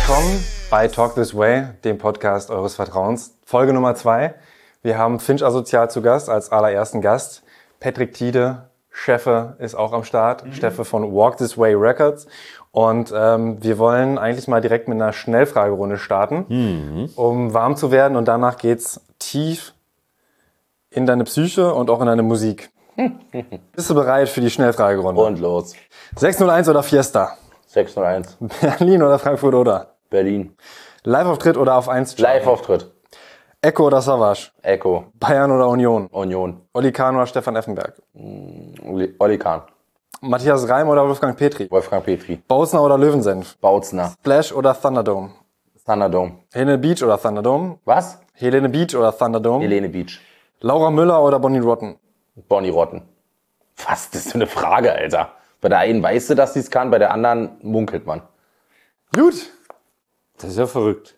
willkommen bei Talk This Way, dem Podcast eures Vertrauens. Folge Nummer 2. Wir haben Finch Asozial zu Gast, als allerersten Gast. Patrick Tiede, Cheffe, ist auch am Start. Cheffe von Walk This Way Records. Und wir wollen eigentlich mal direkt mit einer Schnellfragerunde starten, um warm zu werden. Und danach geht's tief in deine Psyche und auch in deine Musik. Bist du bereit für die Schnellfragerunde? Und los. 601 oder Fiesta? 601. Berlin oder Frankfurt oder? Berlin. Live-Auftritt oder auf 1? Live-Auftritt. Echo oder Savage? Echo. Bayern oder Union? Union. Oli Kahn oder Stefan Effenberg? Oli Kahn. Matthias Reim oder Wolfgang Petri? Wolfgang Petri. Bautzner oder Löwensenf? Bautzner. Splash oder Thunderdome? Thunderdome. Helene Beach oder Thunderdome? Was? Helene Beach oder Thunderdome? Helene Beach. Laura Müller oder Bonnie Rotten? Bonnie Rotten. Was? Das ist so eine Frage, Alter. Bei der einen weißt du, dass sie es kann, bei der anderen munkelt man. Gut. Das ist ja verrückt.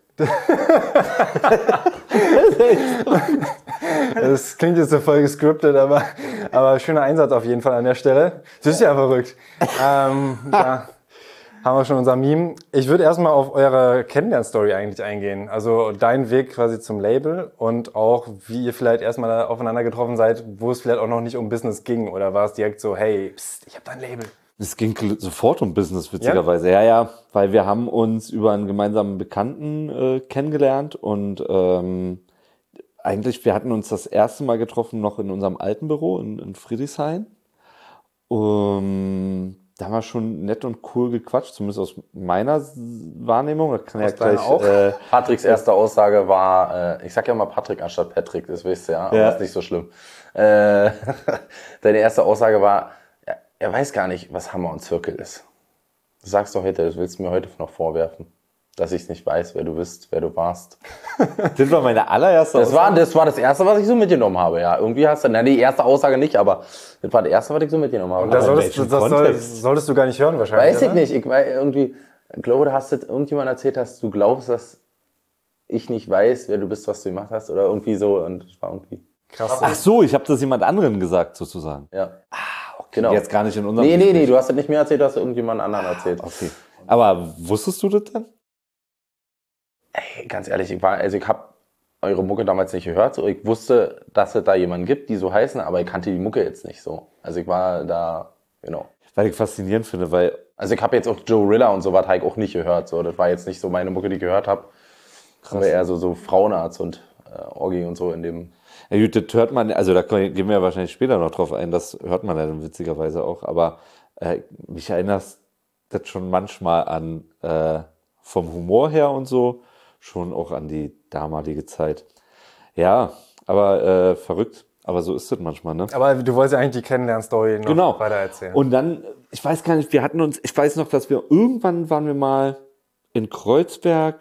Das klingt jetzt so voll gescriptet, aber schöner Einsatz auf jeden Fall an der Stelle. Das ist ja verrückt. Da haben wir schon unser Meme. Ich würde erstmal auf eure Kennenlern-Story eigentlich eingehen. Also dein Weg quasi zum Label und auch, wie ihr vielleicht erstmal aufeinander getroffen seid, wo es vielleicht auch noch nicht um Business ging. Oder war es direkt so, hey, pst, ich habe da ein Label. Es ging sofort um Business, witzigerweise. Ja, weil wir haben uns über einen gemeinsamen Bekannten kennengelernt und eigentlich, wir hatten uns das erste Mal getroffen noch in unserem alten Büro in Friedrichshain. Da haben wir schon nett und cool gequatscht, zumindest aus meiner Wahrnehmung. Das kann ja gleich auch? Patricks erste Aussage war, ich sag ja mal Patrick anstatt Patrick, das wisst ihr ja, aber ist nicht so schlimm. Deine erste Aussage war, er weiß gar nicht, was Hammer und Zirkel ist. Du sagst doch heute, das willst du mir heute noch vorwerfen, dass ich nicht weiß, wer du bist, wer du warst. Das war meine allererste Aussage. Das war das Erste, was ich so mitgenommen habe, ja. Irgendwie hast du, die erste Aussage nicht, aber das war das Erste, was ich so mitgenommen habe. Das welchem Kontext? solltest du gar nicht hören wahrscheinlich. Weiß ich oder? nicht. Ich glaube, du hast jetzt irgendjemand erzählt, dass du glaubst, dass ich nicht weiß, wer du bist, was du gemacht hast, oder irgendwie so, und das war irgendwie, Krass. Ach so, ich habe das jemand anderen gesagt, sozusagen. ja. Genau. Jetzt gar nicht in unserem Nee, du hast das nicht mir erzählt, du hast irgendjemand anderen erzählt. Okay. Aber wusstest du das dann? Ey, ganz ehrlich, ich habe eure Mucke damals nicht gehört, so. Ich wusste, dass es da jemanden gibt, die so heißen, aber ich kannte die Mucke jetzt nicht so. Also ich war da, genau. Weil ich faszinierend finde, weil Also ich habe jetzt auch Joe Rilla und so was habe ich auch nicht gehört, so. Das war jetzt nicht so meine Mucke, die ich gehört habe. Aber eher so Frauenarzt und Orgi und so in dem. ja gut, das hört man, also da gehen wir ja wahrscheinlich später noch drauf ein, das hört man ja dann witzigerweise auch, aber mich erinnert das schon manchmal an, vom Humor her und so, schon auch an die damalige Zeit. Ja, aber verrückt, aber so ist das manchmal, ne? Aber du wolltest ja eigentlich die Kennenlern-Story noch Genau. weiter erzählen. Und dann, ich weiß gar nicht, ich weiß noch, dass wir irgendwann waren wir mal in Kreuzberg,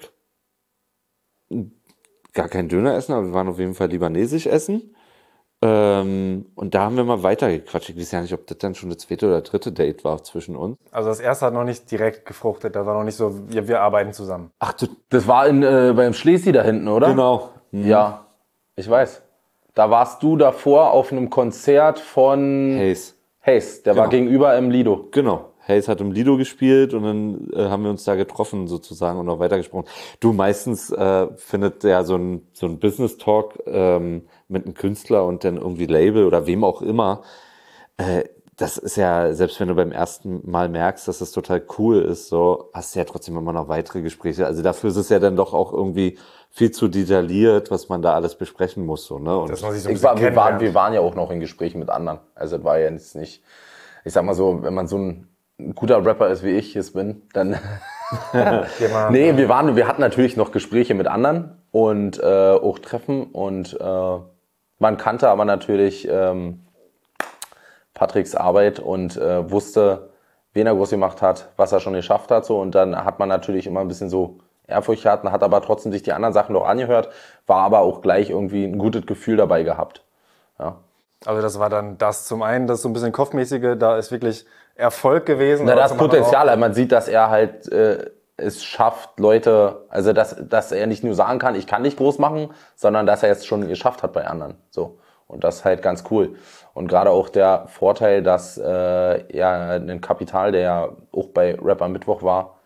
gar kein Döner essen, aber wir waren auf jeden Fall libanesisch essen. Und da haben wir mal weitergequatscht. Ich weiß ja nicht, ob das dann schon das zweite oder dritte Date war zwischen uns. Also das erste hat noch nicht direkt gefruchtet, da war noch nicht so, wir arbeiten zusammen. Ach, Das war beim Schlesi da hinten, oder? genau. Ja, ich weiß. Da warst du davor auf einem Konzert von Hayes. Hayes, der war Genau. gegenüber im Lido. Genau. Hayes hat im Lido gespielt und dann haben wir uns da getroffen sozusagen und noch weitergesprochen. Du, meistens findet ja so ein Business-Talk mit einem Künstler und dann irgendwie Label oder wem auch immer. Das ist ja, selbst wenn du beim ersten Mal merkst, dass das total cool ist, so hast du ja trotzdem immer noch weitere Gespräche. Also dafür ist es ja dann doch auch irgendwie viel zu detailliert, was man da alles besprechen muss. So, ne? Und Dass man sich so ein bisschen Wir kennenlernt. waren ja auch noch in Gesprächen mit anderen. Also es war ja jetzt nicht, ich sag mal so, wenn man so ein guter Rapper ist, wie ich es bin, dann nee, wir hatten natürlich noch Gespräche mit anderen und auch Treffen und man kannte aber natürlich Patricks Arbeit und wusste, wen er groß gemacht hat, was er schon geschafft hat, so, und dann hat man natürlich immer ein bisschen so Ehrfurcht gehabt, hat aber trotzdem sich die anderen Sachen noch angehört, war aber auch gleich irgendwie ein gutes Gefühl dabei gehabt. Ja. Also das war dann das zum einen, das so ein bisschen kopfmäßige, da ist wirklich Erfolg gewesen. Na, aber das zum anderen Potenzial, also man sieht, dass er halt es schafft, Leute, also dass er nicht nur sagen kann, ich kann nicht groß machen, sondern dass er es schon geschafft hat bei anderen. So. Und das ist halt ganz cool. Und gerade auch der Vorteil, dass ja ein Kapital, der ja auch bei Rap am Mittwoch war,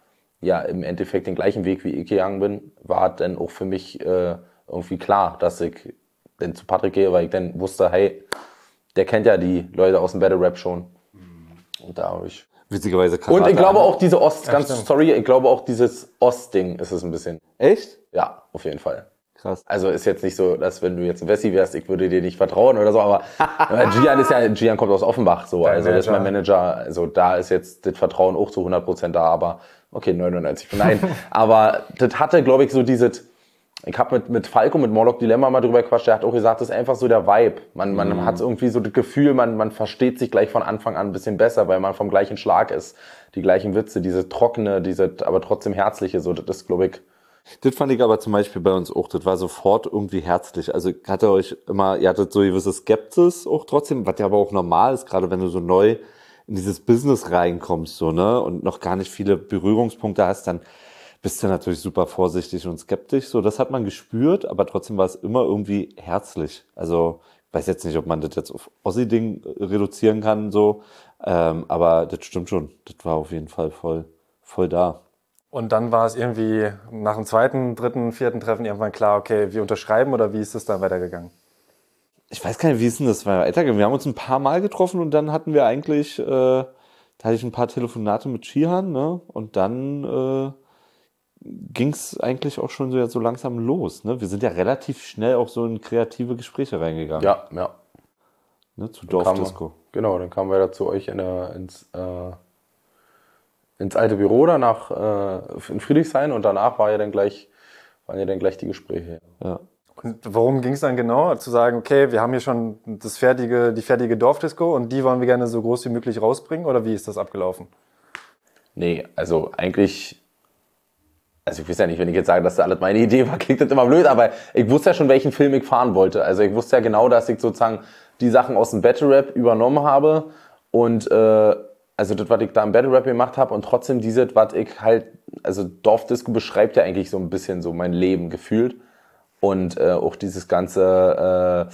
ja im Endeffekt den gleichen Weg wie ich gegangen bin, war dann auch für mich irgendwie klar, dass ich dann zu Patrick gehe, weil ich dann wusste, hey, der kennt ja die Leute aus dem Battle Rap schon. Und da habe ich... Witzigerweise Und ich glaube auch diese stimmt. ich glaube auch dieses Ost-Ding ist es ein bisschen. Echt? Ja, auf jeden Fall. Krass. Also ist jetzt nicht so, dass wenn du jetzt ein Wessi wärst, ich würde dir nicht vertrauen oder so, aber Gian kommt aus Offenbach, so, also das ist mein Manager, also da ist jetzt das Vertrauen auch zu 100% da, aber okay, 99, nein, aber das hatte, glaube ich, so dieses, ich habe mit Falco, mit Morlock Dilemma mal drüber gequatscht, der hat auch gesagt, das ist einfach so der Vibe, man hat irgendwie so das Gefühl, man versteht sich gleich von Anfang an ein bisschen besser, weil man vom gleichen Schlag ist, die gleichen Witze, diese trockene, aber trotzdem herzliche, so, das ist, glaube ich, Das fand ich aber zum Beispiel bei uns auch, das war sofort irgendwie herzlich. Also ich hatte euch immer, ihr hattet so gewisse Skepsis auch trotzdem, was ja aber auch normal ist, gerade wenn du so neu in dieses Business reinkommst, so, ne, und noch gar nicht viele Berührungspunkte hast, dann bist du natürlich super vorsichtig und skeptisch. So, das hat man gespürt, aber trotzdem war es immer irgendwie herzlich. Also ich weiß jetzt nicht, ob man das jetzt auf Ossi-Ding reduzieren kann, so, aber das stimmt schon. Das war auf jeden Fall voll da. Und dann war es irgendwie nach dem zweiten, dritten, vierten Treffen irgendwann klar, okay, wir unterschreiben oder wie ist es dann weitergegangen? Ich weiß gar nicht, wie ist denn das weitergegangen? Wir haben uns ein paar Mal getroffen und dann hatten wir eigentlich, da hatte ich ein paar Telefonate mit Shihan, ne? Und dann ging es eigentlich auch schon so langsam los, ne? Wir sind ja relativ schnell auch so in kreative Gespräche reingegangen. ja. Ne? Zu Dorfdisco. Genau, dann kamen wir da zu euch ins alte Büro danach in Friedrichshain und danach waren ja dann gleich die Gespräche. Ja. Und worum ging es dann genau? Zu sagen, okay, wir haben hier schon die fertige Dorfdisco und die wollen wir gerne so groß wie möglich rausbringen oder wie ist das abgelaufen? Nee, also eigentlich, also ich weiß ja nicht, wenn ich jetzt sage, dass das alles meine Idee war, klingt das immer blöd, aber ich wusste ja schon, welchen Film ich fahren wollte. Also ich wusste ja genau, dass ich sozusagen die Sachen aus dem Battle Rap übernommen habe und also das, was ich da im Battle Rap gemacht habe und trotzdem dieses, was ich halt, also Dorfdisco beschreibt ja eigentlich so ein bisschen so mein Leben gefühlt und auch dieses ganze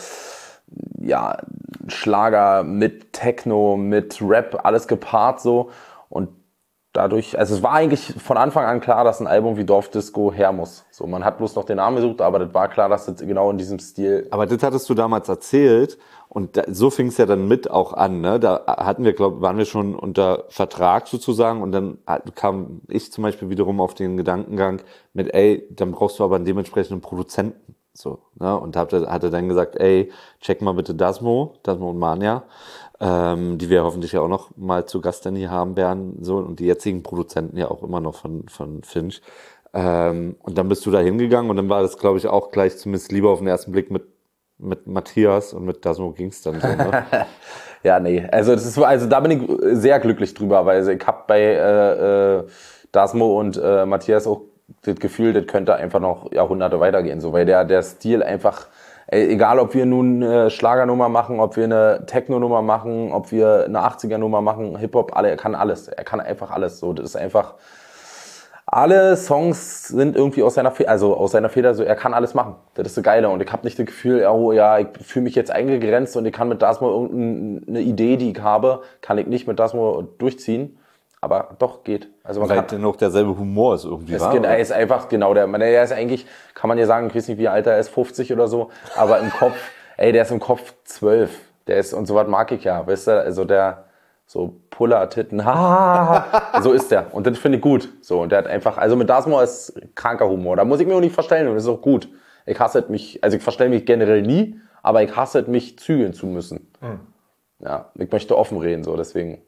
ja, Schlager mit Techno, mit Rap, alles gepaart so und dadurch, also es war eigentlich von Anfang an klar, dass ein Album wie Dorfdisco her muss. So, man hat bloß noch den Namen gesucht, aber das war klar, dass das genau in diesem Stil. Aber das hattest du damals erzählt und so fing es ja dann mit auch an, ne? Da waren wir schon unter Vertrag sozusagen und dann kam ich zum Beispiel wiederum auf den Gedankengang mit, ey, dann brauchst du aber einen dementsprechenden Produzenten. So, ne? Und hatte dann gesagt, ey, check mal bitte Dasmo und Mania, die wir hoffentlich ja auch noch mal zu Gast dann hier haben werden, so, und die jetzigen Produzenten ja auch immer noch von Finch. Und dann bist du da hingegangen und dann war das, glaube ich, auch gleich zumindest lieber auf den ersten Blick mit Matthias und mit Dasmo ging's dann so, ne? Ja, nee, also da bin ich sehr glücklich drüber, weil ich habe bei Dasmo und Matthias auch das Gefühl, das könnte einfach noch Jahrhunderte weitergehen, so, weil der Stil einfach, egal ob wir nun eine Schlagernummer machen, ob wir eine Techno-Nummer machen, ob wir eine 80er-Nummer machen, Hip-Hop, er kann alles, er kann einfach alles, so, das ist einfach, alle Songs sind irgendwie aus seiner Feder, so, er kann alles machen. Das ist so geil. Und ich habe nicht das Gefühl, oh ja, ich fühle mich jetzt eingegrenzt und ich kann mit Dasmo irgendeine Idee, die ich habe, kann ich nicht mit Dasmo durchziehen. Aber doch, geht. Also man Weil dann auch derselbe Humor ist irgendwie, er ist einfach, genau, der ist eigentlich, kann man ja sagen, ich weiß nicht, wie alt er ist, 50 oder so, aber im Kopf, der ist im Kopf 12. Der ist, und sowas mag ich ja, weißt du, also der, so Puller-Titten, so ist der. Und das finde ich gut. So, und der hat einfach, also mit Dasmo ist kranker Humor. Da muss ich mir auch nicht verstellen und das ist auch gut. Ich hasse mich, also ich verstelle mich generell nie, aber ich hasse mich zügeln zu müssen. Ja, ich möchte offen reden, so, deswegen.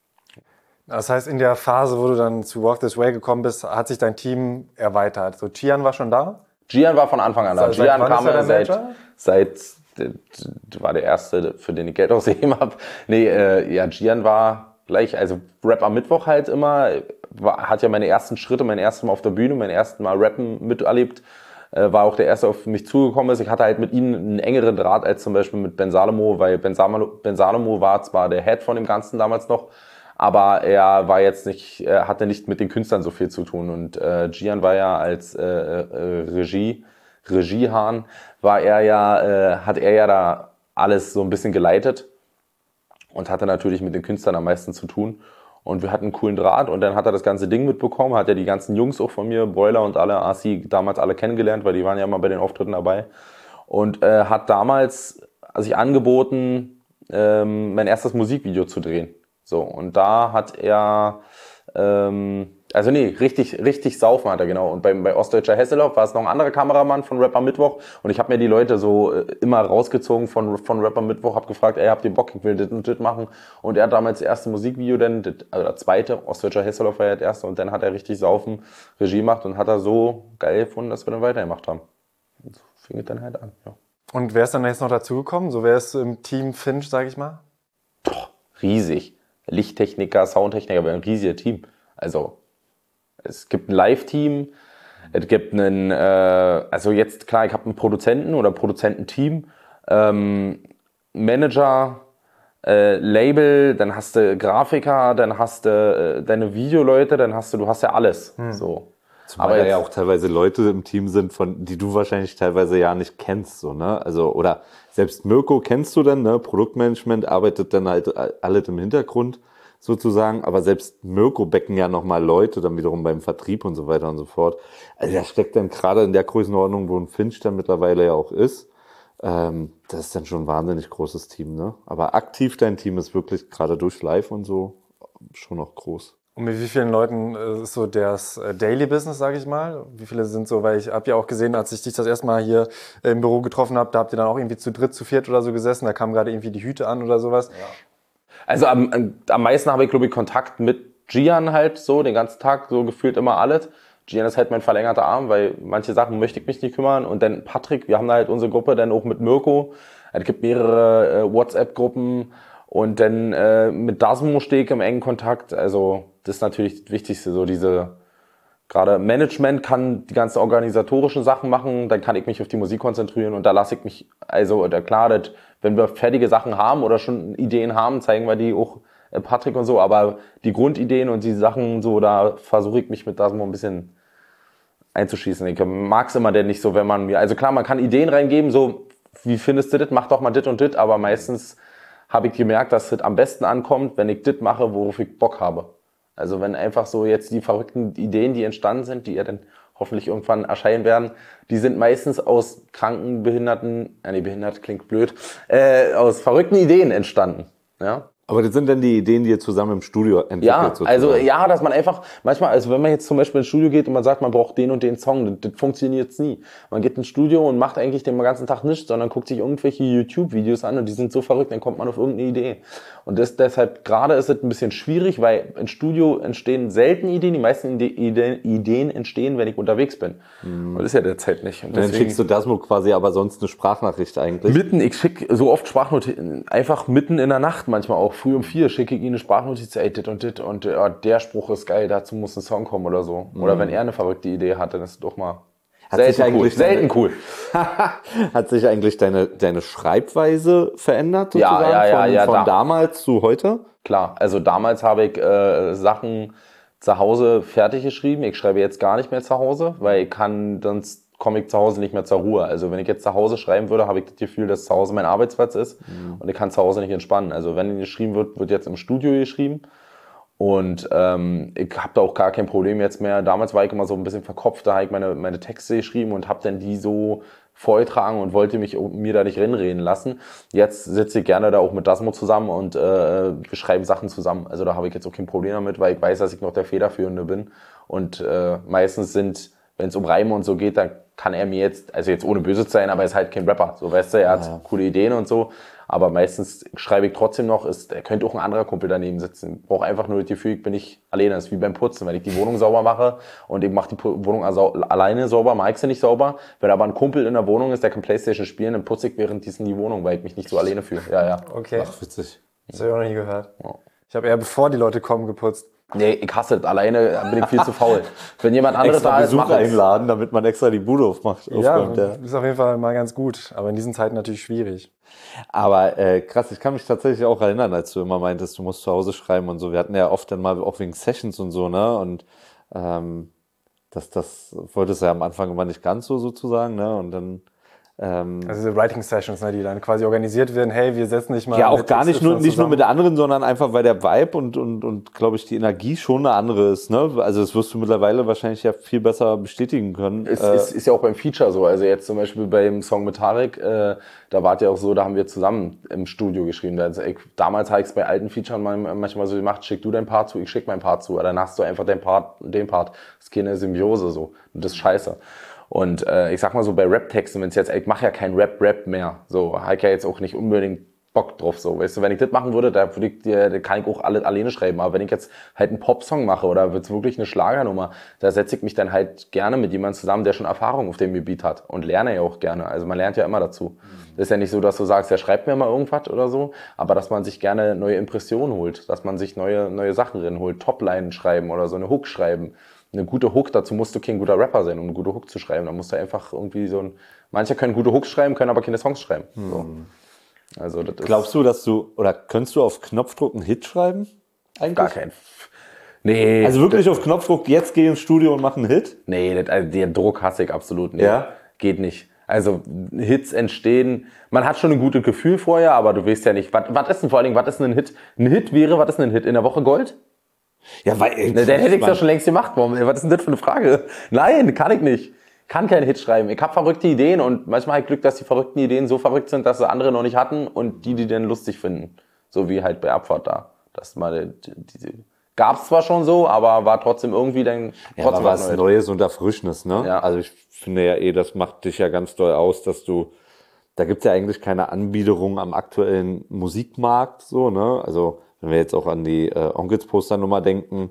Das heißt, in der Phase, wo du dann zu Walk This Way gekommen bist, hat sich dein Team erweitert. So, Gian war schon da? Gian war von Anfang an da. Gian kam seit war der erste, für den ich Geld ausgegeben habe. Nee, Gian war gleich, also Rap am Mittwoch halt immer, hat ja meine ersten Schritte, mein erstes Mal auf der Bühne, mein erstes Mal Rappen miterlebt, war auch der erste, auf mich zugekommen ist. Ich hatte halt mit ihm einen engeren Draht als zum Beispiel mit Ben Salomo, weil Ben Salomo war zwar der Head von dem Ganzen damals noch, aber er war jetzt nicht, hatte nicht mit den Künstlern so viel zu tun und Gian war ja als Regiehahn, hat er ja da alles so ein bisschen geleitet und hatte natürlich mit den Künstlern am meisten zu tun. Und wir hatten einen coolen Draht und dann hat er das ganze Ding mitbekommen, hat ja die ganzen Jungs auch von mir, Broiler und alle, Asi, damals alle kennengelernt, weil die waren ja immer bei den Auftritten dabei. Und hat damals sich angeboten, mein erstes Musikvideo zu drehen. So, und da hat er, richtig saufen hat er, genau. Und bei Ostdeutscher Hesselhoff war es noch ein anderer Kameramann von Rapper Mittwoch. Und ich habe mir die Leute so immer rausgezogen von Rapper Mittwoch, habe gefragt, ey, habt ihr Bock, ich will das und das machen. Und er hat damals das erste Musikvideo, das zweite, Ostdeutscher Hesselhoff war ja das erste. Und dann hat er richtig saufen, Regie gemacht und hat er so geil gefunden, dass wir dann weitergemacht haben. Und so fing es dann halt an, ja. Und wer ist dann jetzt noch dazugekommen? So, wer ist im Team Finch, sag ich mal? Riesig. Lichttechniker, Soundtechniker, aber ein riesiges Team. Also, es gibt ein Live-Team, es gibt einen, also jetzt klar, ich habe einen Produzenten oder Produzententeam, Manager, Label, dann hast du Grafiker, dann hast du deine Videoleute, du hast ja alles. So. Zumal aber ja auch teilweise Leute im Team sind, die du wahrscheinlich teilweise ja nicht kennst, so, ne? Also, oder selbst Mirko kennst du dann, ne? Produktmanagement arbeitet dann halt alles im Hintergrund sozusagen, aber selbst Mirko becken ja nochmal Leute dann wiederum beim Vertrieb und so weiter und so fort. Also, da steckt dann gerade in der Größenordnung, wo ein Finch dann mittlerweile ja auch ist, das ist dann schon ein wahnsinnig großes Team, ne? Aber aktiv dein Team ist wirklich gerade durch Live und so schon noch groß. Und mit wie vielen Leuten ist so das Daily Business, sage ich mal? Wie viele sind so, weil ich habe ja auch gesehen, als ich dich das erste Mal hier im Büro getroffen habe, da habt ihr dann auch irgendwie zu dritt, zu viert oder so gesessen, da kamen gerade irgendwie die Hüte an oder sowas. Ja. Also am meisten habe ich, glaube ich, Kontakt mit Gian halt so, den ganzen Tag, so gefühlt immer alles. Gian ist halt mein verlängerter Arm, weil manche Sachen möchte ich mich nicht kümmern. Und dann Patrick, wir haben da halt unsere Gruppe, dann auch mit Mirko. Es gibt mehrere WhatsApp-Gruppen. Und dann mit Dasmo stehe ich im engen Kontakt. Also das ist natürlich das Wichtigste, so gerade Management kann die ganzen organisatorischen Sachen machen, dann kann ich mich auf die Musik konzentrieren und da lasse ich mich, also klar, wenn wir fertige Sachen haben oder schon Ideen haben, zeigen wir die auch Patrick und so, aber die Grundideen und die Sachen so, da versuche ich mich mit Dasmo ein bisschen einzuschießen. Ich mag es immer denn nicht so, wenn man mir, also klar, man kann Ideen reingeben, so, wie findest du das, mach doch mal dit und dit, aber meistens habe ich gemerkt, dass das am besten ankommt, wenn ich das mache, worauf ich Bock habe. Also wenn einfach so jetzt die verrückten Ideen, die entstanden sind, die ja dann hoffentlich irgendwann erscheinen werden, die sind meistens aus kranken, behinderten, behindert klingt blöd, aus verrückten Ideen entstanden. Ja. Aber das sind dann die Ideen, die ihr zusammen im Studio entwickelt? Ja, sozusagen. also ja, dass man einfach, manchmal, also wenn man jetzt zum Beispiel ins Studio geht und man sagt, man braucht den und den Song, das funktioniert nie. Man geht ins Studio und macht eigentlich den ganzen Tag nichts, sondern guckt sich irgendwelche YouTube-Videos an und die sind so verrückt, dann kommt man auf irgendeine Idee. Und deshalb gerade ist es ein bisschen schwierig, weil im Studio entstehen selten Ideen, die meisten Ideen entstehen, wenn ich unterwegs bin. Und das ist ja derzeit nicht. Und deswegen, dann schickst du Dasmo quasi aber sonst eine Sprachnachricht eigentlich? Ich schicke so oft Sprachnotizen, einfach mitten in der Nacht manchmal auch, früh um 4 schicke ich ihm eine Sprachnotiz, ey, dit und der Spruch ist geil, dazu muss ein Song kommen oder so. Oder wenn er eine verrückte Idee hat, dann ist es doch mal selten cool. Hat sich eigentlich deine Schreibweise verändert sozusagen? Von damals zu heute? Klar, also damals habe ich Sachen zu Hause fertig geschrieben. Ich schreibe jetzt gar nicht mehr zu Hause, weil sonst komme ich zu Hause nicht mehr zur Ruhe. Also wenn ich jetzt zu Hause schreiben würde, habe ich das Gefühl, dass zu Hause mein Arbeitsplatz ist und ich kann zu Hause nicht entspannen. Also wenn geschrieben wird jetzt im Studio geschrieben. Und ich habe da auch gar kein Problem jetzt mehr. Damals war ich immer so ein bisschen verkopft, da habe ich meine Texte geschrieben und habe dann die so vorgetragen und wollte mir da nicht reden lassen. Jetzt sitze ich gerne da auch mit Dasmo zusammen und wir schreiben Sachen zusammen. Also da habe ich jetzt auch kein Problem damit, weil ich weiß, dass ich noch der Federführende bin. Und meistens wenn es um Reime und so geht, dann kann er mir jetzt, also jetzt ohne böse zu sein, aber er ist halt kein Rapper. So, weißt du, er hat coole Ideen und so. Aber meistens schreibe ich trotzdem noch, er könnte auch ein anderer Kumpel daneben sitzen. Ich brauche einfach nur das Gefühl, ich bin nicht alleine. Das ist wie beim Putzen. Wenn ich die Wohnung sauber mache und ich mache die Wohnung alleine sauber, mache ich sie nicht sauber. Wenn aber ein Kumpel in der Wohnung ist, der kann Playstation spielen, dann putze ich währenddessen die Wohnung, weil ich mich nicht so alleine fühle. Ja. Okay. Ach, witzig. Das habe ich auch noch nie gehört. Ja. Ich habe eher bevor die Leute kommen geputzt. Nee, ich hasse es. Alleine bin ich viel zu faul. Wenn jemand anderes da ist, Besuch einladen, damit man extra die Bude aufmacht. Ja, ist auf jeden Fall mal ganz gut. Aber in diesen Zeiten natürlich schwierig. Aber krass, ich kann mich tatsächlich auch erinnern, als du immer meintest, du musst zu Hause schreiben und so. Wir hatten ja oft dann mal auch wegen Sessions und so, ne? Und das wolltest du ja am Anfang immer nicht ganz so sozusagen, ne? Und dann Also diese Writing-Sessions, ne, die dann quasi organisiert werden, hey, wir setzen dich mal... Ja, auch gar nicht nur mit der anderen, sondern einfach, weil der Vibe und glaube ich, die Energie schon eine andere ist. Ne? Also das wirst du mittlerweile wahrscheinlich ja viel besser bestätigen können. Ist ja auch beim Feature so. Also jetzt zum Beispiel beim Song mit Tarek, da war es ja auch so, da haben wir zusammen im Studio geschrieben. Also damals habe ich es bei alten Features manchmal so gemacht, schick du dein Part zu, ich schick mein Part zu. Dann hast du einfach den Part. Das ist keine Symbiose so. Und das ist scheiße. Und ich sag mal so, bei Rap-Texten, wenn es jetzt, ich mache ja kein Rap mehr, so, habe ich ja jetzt auch nicht unbedingt Bock drauf, so, weißt du, wenn ich das machen würde, da kann ich auch alles alleine schreiben, aber wenn ich jetzt halt einen Popsong mache oder wird's wirklich eine Schlagernummer, da setze ich mich dann halt gerne mit jemandem zusammen, der schon Erfahrung auf dem Gebiet hat und lerne ja auch gerne, also man lernt ja immer dazu. Das ist ja nicht so, dass du sagst, ja, schreib mir mal irgendwas oder so, aber dass man sich gerne neue Impressionen holt, dass man sich neue Sachen drin holt, Topline schreiben oder so eine Hook schreiben. Eine gute Hook, dazu musst du kein guter Rapper sein, um eine gute Hook zu schreiben. Da musst du einfach irgendwie manche können gute Hooks schreiben, können aber keine Songs schreiben. So. Also das Glaubst du, könntest du auf Knopfdruck einen Hit schreiben? Eigentlich? Gar kein. Nee. Also wirklich auf Knopfdruck, jetzt geh ins Studio und mach einen Hit? Nee, den Druck hasse ich absolut nicht. Ja? Geht nicht. Also Hits entstehen, man hat schon ein gutes Gefühl vorher, aber du weißt ja nicht, was ist denn vor allen Dingen, was ist denn ein Hit? Ein Hit wäre, was ist denn ein Hit? In der Woche Gold? Ja, weil... Den hätte ich ja schon längst gemacht. Was ist denn das für eine Frage? Nein, kann ich nicht. Kann keinen Hit schreiben. Ich habe verrückte Ideen und manchmal habe ich Glück, dass die verrückten Ideen so verrückt sind, dass sie andere noch nicht hatten und die dann lustig finden. So wie halt bei Abfahrt da. Das mal gab's zwar schon so, aber war trotzdem irgendwie dann trotzdem was Neues und Erfrischendes, ne? Ja. Also ich finde ja das macht dich ja ganz doll aus, dass da gibt's ja eigentlich keine Anbiederung am aktuellen Musikmarkt, so, ne? Also wenn wir jetzt auch an die Onkels-Poster-Nummer denken,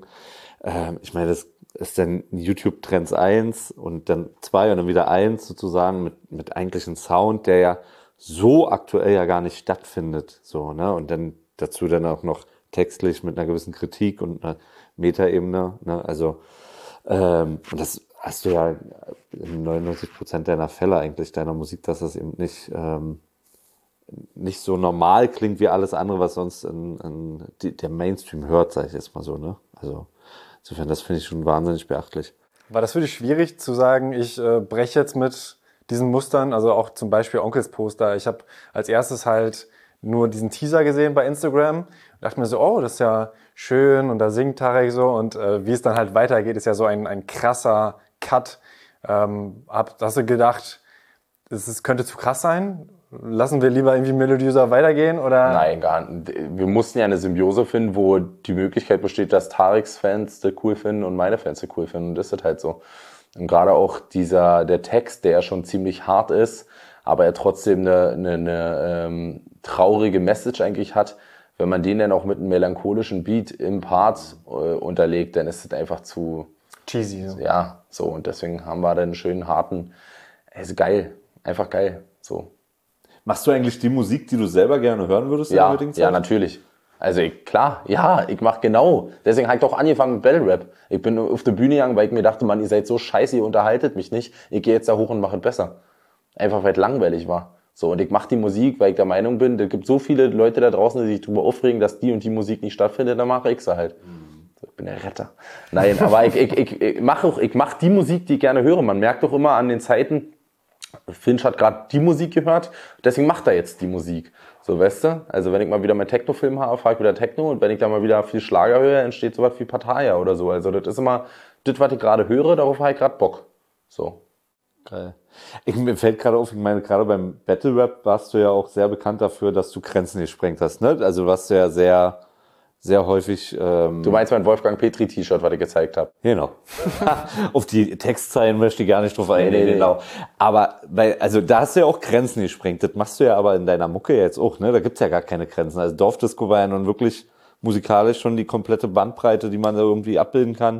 ich meine, das ist dann YouTube Trends 1 und dann 2 und dann wieder 1 sozusagen mit eigentlich einem Sound, der ja so aktuell ja gar nicht stattfindet, so, ne? Und dann dazu dann auch noch textlich mit einer gewissen Kritik und einer Metaebene, ne? Also, und das hast du ja in 99% deiner Fälle eigentlich deiner Musik, dass das eben nicht so normal klingt wie alles andere, was sonst der Mainstream hört, sage ich jetzt mal so, ne? Also insofern, das finde ich schon wahnsinnig beachtlich. War das für dich schwierig zu sagen, ich breche jetzt mit diesen Mustern, also auch zum Beispiel Onkels-Poster. Ich habe als erstes halt nur diesen Teaser gesehen bei Instagram und dachte mir so, oh, das ist ja schön und da singt Tarek so und wie es dann halt weitergeht, ist ja so ein krasser Cut. Hast du gedacht, könnte zu krass sein? Lassen wir lieber irgendwie melodiöser weitergehen, oder? Nein, gar nicht. Wir mussten ja eine Symbiose finden, wo die Möglichkeit besteht, dass Tareks Fans das cool finden und meine Fans das cool finden. Und das ist halt so. Und gerade auch der Text, der ja schon ziemlich hart ist, aber er trotzdem eine traurige Message eigentlich hat. Wenn man den dann auch mit einem melancholischen Beat im Part unterlegt, dann ist es einfach zu cheesy. So. Ja, so. Und deswegen haben wir dann einen schönen, harten, ist geil. Einfach geil. So. Machst du eigentlich die Musik, die du selber gerne hören würdest? Ja, natürlich. Also klar, ja, ich mach genau. Deswegen habe ich doch angefangen mit Battle Rap. Ich bin auf der Bühne gegangen, weil ich mir dachte, Mann, ihr seid so scheiße, ihr unterhaltet mich nicht. Ich gehe jetzt da hoch und mache es besser. Einfach weil es langweilig war. So, und ich mache die Musik, weil ich der Meinung bin, es gibt so viele Leute da draußen, die sich darüber aufregen, dass die und die Musik nicht stattfindet, dann mache ich sie halt. So, ich bin der Retter. Nein, aber ich mach die Musik, die ich gerne höre. Man merkt doch immer an den Zeiten, Finch hat gerade die Musik gehört, deswegen macht er jetzt die Musik. So, weißt du? Also wenn ich mal wieder meinen Techno-Film habe, fahre ich wieder Techno und wenn ich dann mal wieder viel Schlager höre, entsteht sowas wie Pattaya oder so. Also das ist immer, das, was ich gerade höre, darauf habe ich gerade Bock. So. Geil. Mir fällt gerade auf, ich meine, gerade beim Battle Rap warst du ja auch sehr bekannt dafür, dass du Grenzen gesprengt hast, ne? Also warst du ja sehr, sehr häufig... Du meinst mein Wolfgang Petri T-Shirt, was ich gezeigt habe? Genau. Auf die Textzeilen möchte ich gar nicht drauf eingehen, Nee. genau. Aber, also da hast du ja auch Grenzen gesprengt. Das machst du ja aber in deiner Mucke jetzt auch, ne? Da gibt's ja gar keine Grenzen. Also Dorfdisco war ja nun wirklich musikalisch schon die komplette Bandbreite, die man da irgendwie abbilden kann.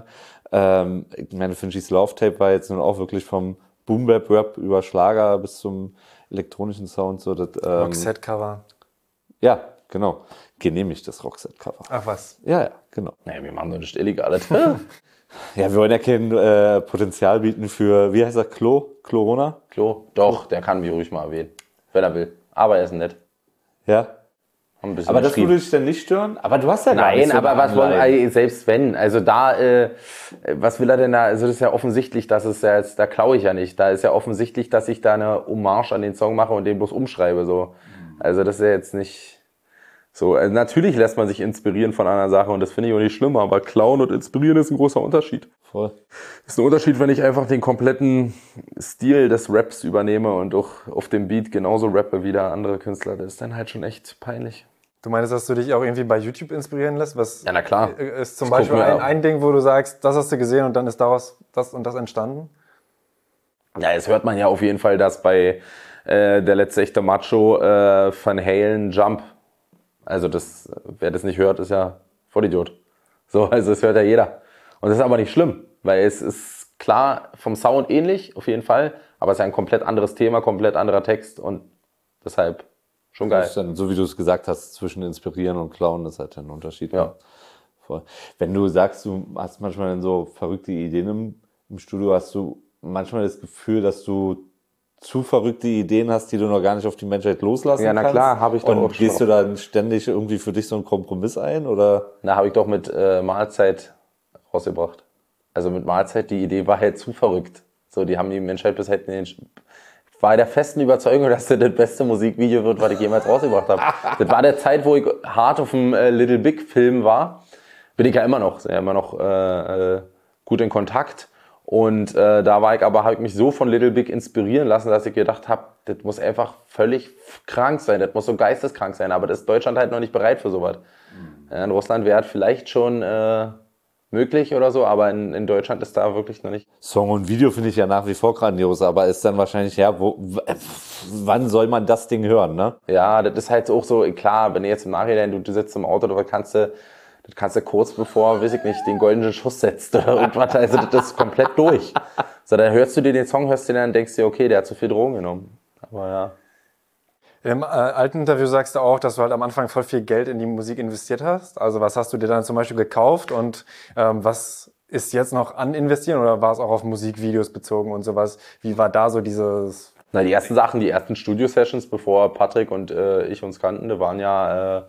Ich meine, Finchys Love Tape war jetzt nun auch wirklich vom Boom-Bap-Rap über Schlager bis zum elektronischen Sound. So, Roxette-Cover. Ja, genau. Genehmigt das Roxette-Cover. Ach was. Ja, genau. Naja, wir machen doch nicht Illegales. Ja, wir wollen ja kein Potenzial bieten für, wie heißt er, Corona? Doch, der kann mich ruhig mal erwähnen, wenn er will. Aber er ist nett. Ja? Aber das würde dich denn nicht stören? Aber du hast ja gar Nein, nicht so aber was wollen, selbst wenn, also da, was will er denn da, also das ist ja offensichtlich, dass es ja jetzt, da klaue ich ja nicht, da ist ja offensichtlich, dass ich da eine Hommage an den Song mache und den bloß umschreibe, so. Also das ist ja jetzt nicht so, also natürlich lässt man sich inspirieren von einer Sache und das finde ich auch nicht schlimm, aber klauen und inspirieren ist ein großer Unterschied. Voll. Das ist ein Unterschied, wenn ich einfach den kompletten Stil des Raps übernehme und auch auf dem Beat genauso rappe wie der andere Künstler, das ist dann halt schon echt peinlich. Du meinst, dass du dich auch irgendwie bei YouTube inspirieren lässt? Was Ja, na klar. ist zum Beispiel ein Ding, wo du sagst, das hast du gesehen und dann ist daraus das und das entstanden? Ja, jetzt hört man ja auf jeden Fall, dass bei der letzte echte Macho Van Halen Jump, also das, wer das nicht hört, ist ja Vollidiot. So, also das hört ja jeder. Und das ist aber nicht schlimm, weil es ist klar vom Sound ähnlich, auf jeden Fall, aber es ist ja ein komplett anderes Thema, komplett anderer Text und deshalb schon geil. Das ist dann, so wie du es gesagt hast, zwischen inspirieren und klauen, das ist halt ein Unterschied. Ja. Ne? Voll. Wenn du sagst, du hast manchmal dann so verrückte Ideen im Studio, hast du manchmal das Gefühl, dass du zu verrückte Ideen hast, die du noch gar nicht auf die Menschheit loslassen kannst? Ja, na klar, habe ich doch und auch schon. gehst du dann ständig irgendwie für dich so einen Kompromiss ein, oder? Na, habe ich doch mit Mahlzeit rausgebracht. Also mit Mahlzeit, die Idee war halt zu verrückt. So, die haben die Menschheit bis halt nicht. Ich war der festen Überzeugung, dass das beste Musikvideo wird, was ich jemals rausgebracht habe. Das war der Zeit, wo ich hart auf dem Little Big Film war. Bin ich ja immer noch, gut in Kontakt. Und da war ich aber, habe ich mich so von Little Big inspirieren lassen, dass ich gedacht habe, das muss einfach völlig krank sein, das muss so geisteskrank sein, aber das ist Deutschland halt noch nicht bereit für sowas. Ja, in Russland wäre es vielleicht schon möglich oder so, aber in Deutschland ist da wirklich noch nicht. Song und Video finde ich ja nach wie vor grandios, aber ist dann wahrscheinlich, ja, wann soll man das Ding hören, ne? Ja, das ist halt auch so, klar, wenn du jetzt im Nachhinein, du sitzt im Auto, das kannst du kurz bevor, weiß ich nicht, den goldenen Schuss setzt oder irgendwas, also das ist komplett durch. So, dann hörst du dir den Song, hörst du den dann und denkst dir, okay, der hat zu viel Drogen genommen. Aber ja. Im alten Interview sagst du auch, dass du halt am Anfang voll viel Geld in die Musik investiert hast. Also was hast du dir dann zum Beispiel gekauft und was ist jetzt noch an investieren oder war es auch auf Musikvideos bezogen und sowas? Wie war da so dieses... Na, die ersten Sachen, die ersten Studio-Sessions, bevor Patrick und ich uns kannten, da waren ja...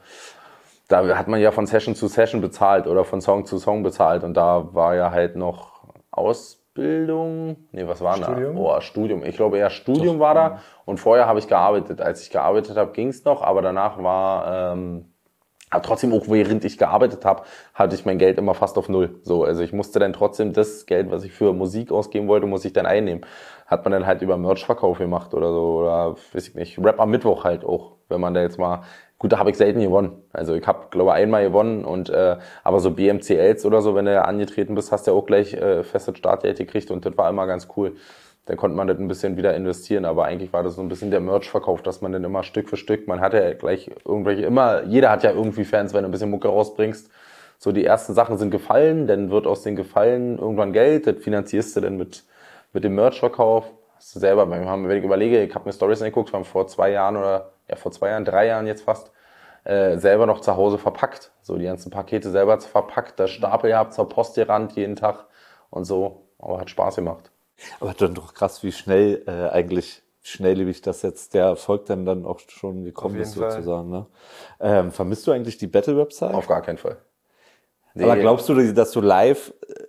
Da hat man ja von Session zu Session bezahlt oder von Song zu Song bezahlt und da war ja halt noch Ausbildung, nee, was war da? Oh, Studium. Ich glaube eher Studium war da und vorher habe ich gearbeitet. Als ich gearbeitet habe, ging es noch, aber danach war, trotzdem auch während ich gearbeitet habe, hatte ich mein Geld immer fast auf Null. So, also ich musste dann trotzdem das Geld, was ich für Musik ausgeben wollte, muss ich dann einnehmen. Hat man dann halt über Merch-Verkauf gemacht oder so oder weiß ich nicht, Rap am Mittwoch halt auch, wenn man da jetzt mal. Gut, da habe ich selten gewonnen. Also ich habe, glaube ich, einmal gewonnen und aber so BMCLs oder so, wenn du ja angetreten bist, hast du ja auch gleich festes Startgeld gekriegt und das war immer ganz cool. Da konnte man das ein bisschen wieder investieren, aber eigentlich war das so ein bisschen der Merch-Verkauf, dass man dann immer Stück für Stück, man hat ja gleich jeder hat ja irgendwie Fans, wenn du ein bisschen Mucke rausbringst. So, die ersten Sachen sind gefallen, dann wird aus den Gefallen irgendwann Geld, das finanzierst du dann mit dem Merch-Verkauf. Hast du selber, wenn ich überlege, ich habe mir Storys angeguckt, wir haben vor 2 Jahren oder vor 2 Jahren, 3 Jahren jetzt fast, selber noch zu Hause verpackt. So die ganzen Pakete selber verpackt, das Stapel gehabt, zur Post gerannt jeden Tag und so. Aber hat Spaß gemacht. Aber dann doch krass, wie schnell schnelllebig das jetzt der Erfolg dann auch schon gekommen ist, sozusagen. Ne? Vermisst du eigentlich die Battle-Rap-Zeit? Auf gar keinen Fall. Nee. Aber glaubst du, dass du live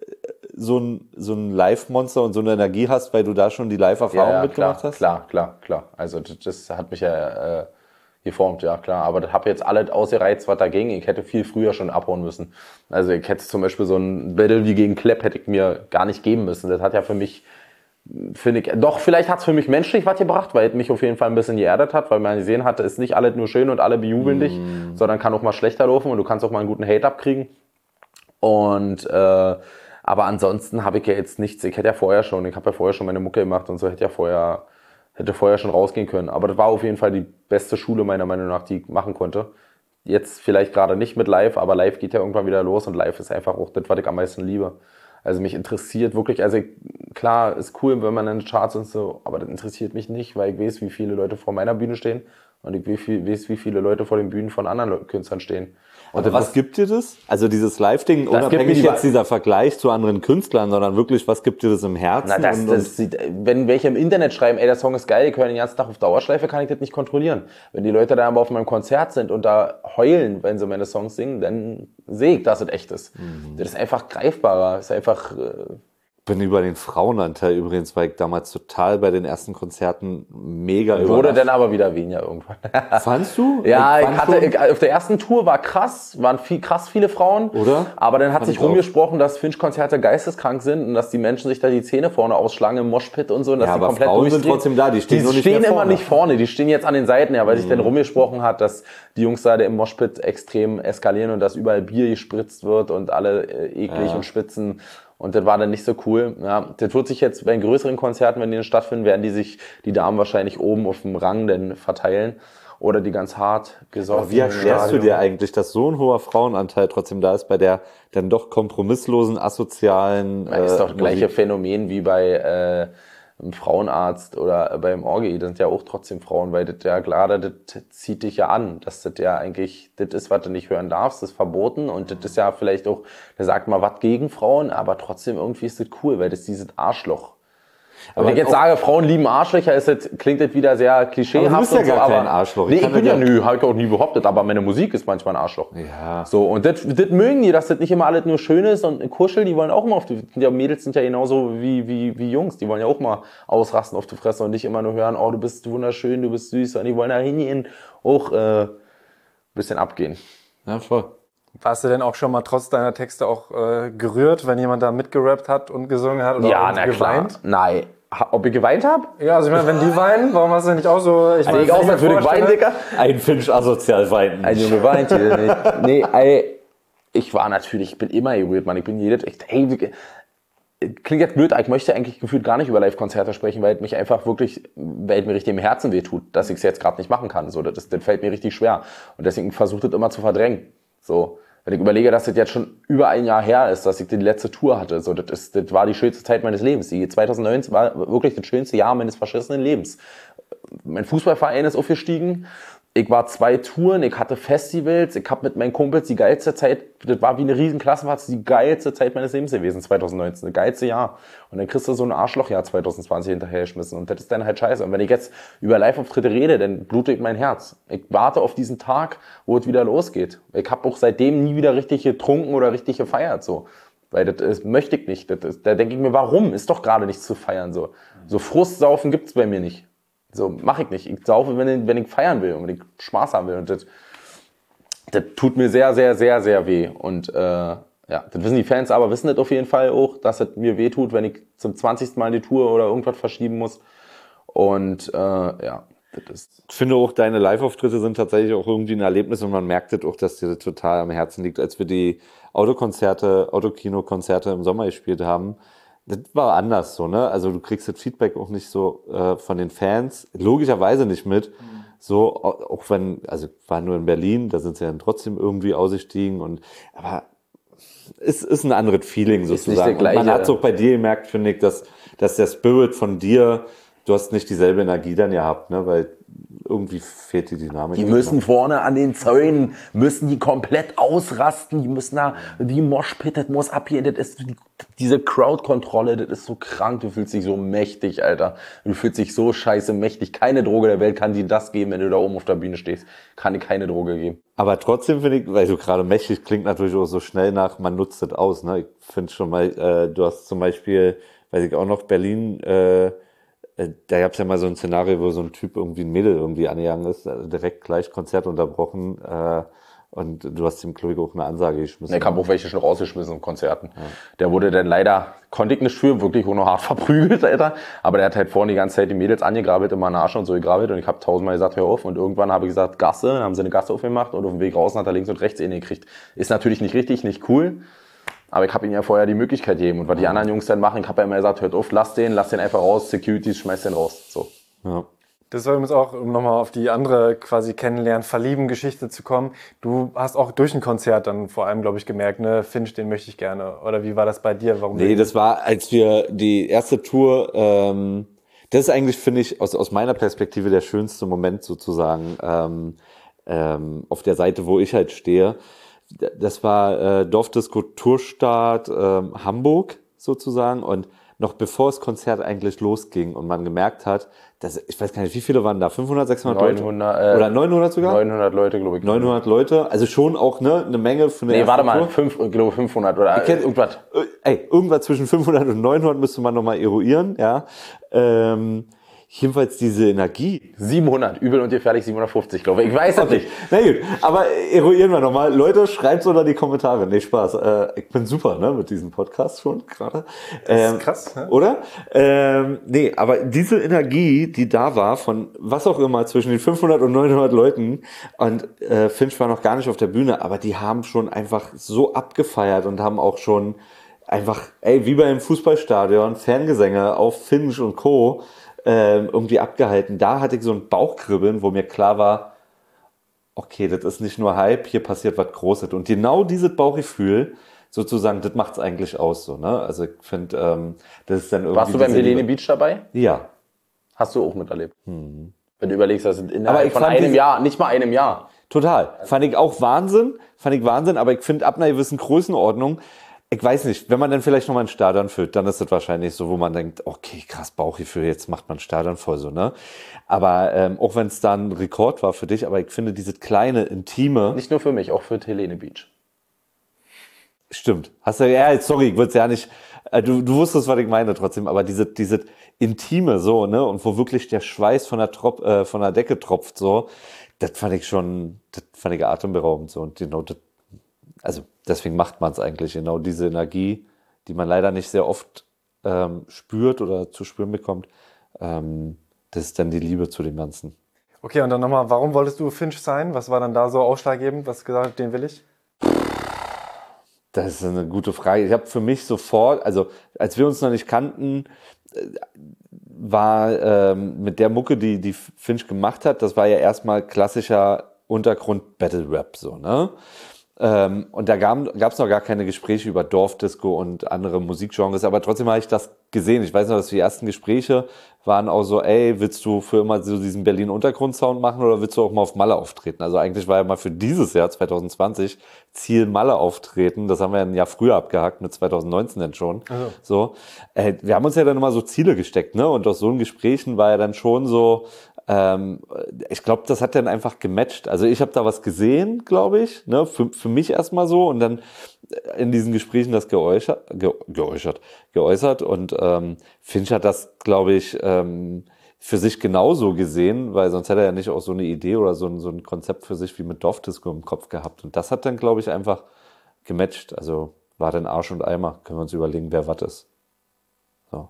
so ein Live-Monster und so eine Energie hast, weil du da schon die Live-Erfahrung mitgemacht hast? Klar. Also das hat mich ja geformt, ja klar. Aber das habe jetzt alles ausgereizt, was da ging. Ich hätte viel früher schon abhauen müssen. Also ich hätte zum Beispiel so ein Battle wie gegen Klepp hätte ich mir gar nicht geben müssen. Das hat ja für mich, finde ich, doch vielleicht hat es für mich menschlich was gebracht, weil es mich auf jeden Fall ein bisschen geerdet hat, weil man gesehen hat, es ist nicht alles nur schön und alle bejubeln dich, sondern kann auch mal schlechter laufen und du kannst auch mal einen guten Hate abkriegen. Und aber ansonsten habe ich ja jetzt nichts, ich habe ja vorher schon meine Mucke gemacht und so, hätte vorher schon rausgehen können. Aber das war auf jeden Fall die beste Schule meiner Meinung nach, die ich machen konnte. Jetzt vielleicht gerade nicht mit Live, aber Live geht ja irgendwann wieder los und Live ist einfach auch das, was ich am meisten liebe. Also mich interessiert wirklich, klar, ist cool, wenn man in den Charts und so, aber das interessiert mich nicht, weil ich weiß, wie viele Leute vor meiner Bühne stehen und ich weiß, wie viele Leute vor den Bühnen von anderen Künstlern stehen. Aber was gibt dir das? Also dieses Live-Ding, unabhängig jetzt dieser Vergleich zu anderen Künstlern, sondern wirklich, was gibt dir das im Herzen? Na, wenn welche im Internet schreiben, ey, der Song ist geil, ich höre den ganzen Tag auf Dauerschleife, kann ich das nicht kontrollieren. Wenn die Leute da aber auf meinem Konzert sind und da heulen, wenn sie meine Songs singen, dann sehe ich, dass es echt ist. Das ist einfach greifbarer, ist einfach... bin über den Frauenanteil übrigens, weil ich damals total bei den ersten Konzerten mega Wurde dann aber wieder weniger irgendwann. Fandst du? Ja, auf der ersten Tour waren krass viele Frauen. Oder? Aber dann hat sich rumgesprochen, dass Finch-Konzerte geisteskrank sind und dass die Menschen sich da die Zähne vorne ausschlagen im Moshpit und so. Und dass ja, die aber komplett Frauen sind trotzdem da, die stehen nur nicht mehr vorne. Immer nicht vorne, die stehen jetzt an den Seiten, ja, weil sich dann rumgesprochen hat, dass die Jungs da im Moshpit extrem eskalieren und dass überall Bier gespritzt wird und alle eklig und schwitzen. Und das war dann nicht so cool. Ja, das wird sich jetzt bei den größeren Konzerten, wenn die dann stattfinden, werden die Damen wahrscheinlich oben auf dem Rang dann verteilen. Oder die ganz hart gesorgt. Wie erklärst du dir eigentlich, dass so ein hoher Frauenanteil trotzdem da ist bei der dann doch kompromisslosen, asozialen Das ist doch das gleiche Phänomen wie bei einem Frauenarzt oder beim Orgi. Das sind ja auch trotzdem Frauen, weil das ja gerade, das zieht dich ja an. Dass das ja eigentlich, das ist, was du nicht hören darfst, das ist verboten. Und das ist ja vielleicht auch, der sagt mal was gegen Frauen, aber trotzdem irgendwie ist das cool, weil das ist dieses Arschloch. Aber wenn ich jetzt sage, Frauen lieben Arschlöcher, klingt das wieder sehr klischeehaft. Aber du bist ja gar kein Arschloch. Nee, ich bin ja habe ich auch nie behauptet, aber meine Musik ist manchmal ein Arschloch. Ja. So, und das mögen die, dass das nicht immer alles nur schön ist und kuschel, die wollen auch immer die Mädels sind ja genauso wie Jungs, die wollen ja auch mal ausrasten auf die Fresse und nicht immer nur hören, oh, du bist wunderschön, du bist süß, und die wollen da hingehen, auch ein bisschen abgehen. Ja, voll. Warst du denn auch schon mal trotz deiner Texte auch gerührt, wenn jemand da mitgerappt hat und gesungen hat oder ja, na geweint? Klar. Nein. Ob ich geweint habe? Ja, also ich meine, wenn die weinen, warum hast du nicht auch so... Ich auch, als würde ich weinen, Digga. Ein Finch asozial weinen. Ein Junge weint hier nicht. Nee, ey, ich bin immer gerührt, Mann. Ich bin klingt jetzt blöd, ich möchte eigentlich gefühlt gar nicht über Live-Konzerte sprechen, weil mir richtig im Herzen wehtut, dass ich es jetzt gerade nicht machen kann. So, das fällt mir richtig schwer. Und deswegen versuche ich das immer zu verdrängen. So. Wenn ich überlege, dass das jetzt schon über ein Jahr her ist, dass ich die letzte Tour hatte, so, das war die schönste Zeit meines Lebens. Die 2019 war wirklich das schönste Jahr meines verschissenen Lebens. Mein Fußballverein ist aufgestiegen. Ich war 2 Touren, ich hatte Festivals, ich habe mit meinen Kumpels die geilste Zeit, das war wie eine riesen Klassenfahrt, die geilste Zeit meines Lebens gewesen, 2019, das geilste Jahr. Und dann kriegst du so ein Arschlochjahr 2020 hinterhergeschmissen und das ist dann halt scheiße. Und wenn ich jetzt über Live-Auftritte rede, dann blutet mein Herz. Ich warte auf diesen Tag, wo es wieder losgeht. Ich habe auch seitdem nie wieder richtig getrunken oder richtig gefeiert, so. Weil das möchte ich nicht. Da denke ich mir, warum? Ist doch gerade nichts zu feiern, so. So Frustsaufen gibt's bei mir nicht. So, mache ich nicht. Ich saufe, wenn ich feiern will und wenn ich Spaß haben will. Und das tut mir sehr, sehr, sehr, sehr weh. Und das wissen die Fans, aber wissen das auf jeden Fall auch, dass es mir weh tut, wenn ich zum 20. Mal die Tour oder irgendwas verschieben muss. Und das ist... Ich finde auch, deine Live-Auftritte sind tatsächlich auch irgendwie ein Erlebnis und man merkt das auch, dass dir das total am Herzen liegt. Als wir die Autokino-Konzerte im Sommer gespielt haben, das war anders so, ne? Also du kriegst das Feedback auch nicht so von den Fans, logischerweise nicht mit. So, auch wenn, also ich war nur in Berlin, da sind sie dann trotzdem irgendwie ausgestiegen aber es ist ein anderes Feeling sozusagen. Und man hat es auch bei dir gemerkt, finde ich, dass der Spirit von dir, du hast nicht dieselbe Energie dann gehabt, ne? Weil irgendwie fehlt die Dynamik. Die müssen vorne an den Zäunen, müssen die komplett ausrasten, die müssen da, die Moshpit, das muss abgehen, das ist diese Crowd-Kontrolle, das ist so krank, du fühlst dich so mächtig, Alter. Du fühlst dich so scheiße mächtig. Keine Droge der Welt kann dir das geben, wenn du da oben auf der Bühne stehst. Kann dir keine Droge geben. Aber trotzdem finde ich, weil du gerade mächtig klingt natürlich auch so schnell nach, man nutzt das aus, ne? Ich finde schon mal, du hast zum Beispiel, weiß ich auch noch, Berlin, da gab es ja mal so ein Szenario, wo so ein Typ irgendwie ein Mädel irgendwie angegangen ist, direkt gleich Konzert unterbrochen und du hast ihm, glaube ich, auch eine Ansage geschmissen. Ich habe auch welche schon rausgeschmissen in Konzerten. Ja. Der wurde dann leider, konnte ich nicht für, wirklich auch noch hart verprügelt, Alter. Aber der hat halt vorne die ganze Zeit die Mädels angegrabbelt, immer Arsch und so gegrabbelt und ich habe 1000-mal gesagt, hör auf. Und irgendwann habe ich gesagt, Gasse, dann haben sie eine Gasse aufgemacht und auf dem Weg raus hat er links und rechts gekriegt. Ist natürlich nicht richtig, nicht cool. Aber ich habe ihnen ja vorher die Möglichkeit gegeben. Und was die anderen Jungs dann machen, ich habe ja immer gesagt, hört auf, lass den einfach raus, Securities, schmeiß den raus. So. Ja. Das soll uns auch, um nochmal auf die andere quasi kennenlernen, Verlieben-Geschichte zu kommen. Du hast auch durch ein Konzert dann vor allem, glaube ich, gemerkt, ne, Finch, den möchte ich gerne. Oder wie war das bei dir? Warum? Nee, das war, als wir die erste Tour, das ist eigentlich, finde ich, aus meiner Perspektive der schönste Moment sozusagen auf der Seite, wo ich halt stehe. das war Dorfdisco Tourstart Hamburg sozusagen und noch bevor das Konzert eigentlich losging und man gemerkt hat, dass, ich weiß gar nicht, wie viele waren da? 500, 600 900, Leute? Oder 900 sogar? 900 Leute, glaube ich. 900 Leute, also schon auch eine Menge für eine Nee, erste warte mal, Tour. ich glaube 500 oder irgendwas. Irgendwas zwischen 500 und 900 müsste man nochmal eruieren, ja. Jedenfalls diese Energie. 700, übel und gefährlich 750, glaube ich. Ich weiß es nicht. Na gut, aber eruieren wir nochmal. Leute, schreibt's unter die Kommentare. Nee, Spaß. Ich bin super, ne, mit diesem Podcast schon gerade. Das ist krass, ne? Oder? Nee, aber diese Energie, die da war, von was auch immer, zwischen den 500 und 900 Leuten, und Finch war noch gar nicht auf der Bühne, aber die haben schon einfach so abgefeiert und haben auch schon einfach, wie bei einem Fußballstadion, Fangesänge auf Finch und Co. Irgendwie abgehalten. Da hatte ich so ein Bauchkribbeln, wo mir klar war, okay, das ist nicht nur Hype, hier passiert was Großes. Und genau dieses Bauchgefühl, sozusagen, das macht's eigentlich aus, so, ne? Also ich finde, das ist dann irgendwie. Warst du beim Helene Beach dabei? Ja. Hast du auch miterlebt. Wenn du überlegst, das sind Aber innerhalb ich von fand einem diese- Jahr, nicht mal einem Jahr. Total. Fand ich Wahnsinn, aber ich finde, ab einer gewissen Größenordnung, ich weiß nicht, wenn man dann vielleicht nochmal ein Stadion füllt, dann ist das wahrscheinlich so, wo man denkt, okay, krass, Bauchgefühl, jetzt macht man ein Stadion voll so, ne? Aber auch wenn es da ein Rekord war für dich, aber ich finde, dieses kleine, intime, Nicht nur für mich, auch für Helene Beach. stimmt. Hast du, ja, sorry, ich würde ja nicht, du wusstest, was ich meine trotzdem, aber diese intime so, ne, und wo wirklich der Schweiß von der Decke tropft, so, das fand ich atemberaubend, so, und genau das, also deswegen macht man es eigentlich, genau diese Energie, die man leider nicht sehr oft spürt oder zu spüren bekommt, das ist dann die Liebe zu dem Ganzen. Okay, und dann nochmal, warum wolltest du Finch sein? Was war dann da so ausschlaggebend, was du gesagt hast, den will ich? Das ist eine gute Frage. Ich habe für mich sofort, also als wir uns noch nicht kannten, war mit der Mucke, die Finch gemacht hat, das war ja erstmal klassischer Untergrund-Battle-Rap, so, ne? Und da gab es noch gar keine Gespräche über Dorfdisco und andere Musikgenres, aber trotzdem habe ich das gesehen. Ich weiß noch, dass die ersten Gespräche waren auch so, willst du für immer so diesen Berlin-Untergrund-Sound machen oder willst du auch mal auf Malle auftreten? Also eigentlich war ja mal für dieses Jahr 2020 Ziel Malle auftreten. Das haben wir ein Jahr früher abgehakt, mit 2019 dann schon. Also. So, wir haben uns ja dann immer so Ziele gesteckt, ne? Und aus so einen Gesprächen war ja dann schon so, ich glaube, das hat dann einfach gematcht. Also ich habe da was gesehen, glaube ich, ne? Für mich erstmal so, und dann in diesen Gesprächen das geäußert und Finch hat das, glaube ich, für sich genauso gesehen, weil sonst hätte er ja nicht auch so eine Idee oder so ein Konzept für sich wie mit Dorfdisco im Kopf gehabt, und das hat dann, glaube ich, einfach gematcht. Also war dann Arsch und Eimer, können wir uns überlegen, wer was ist. So.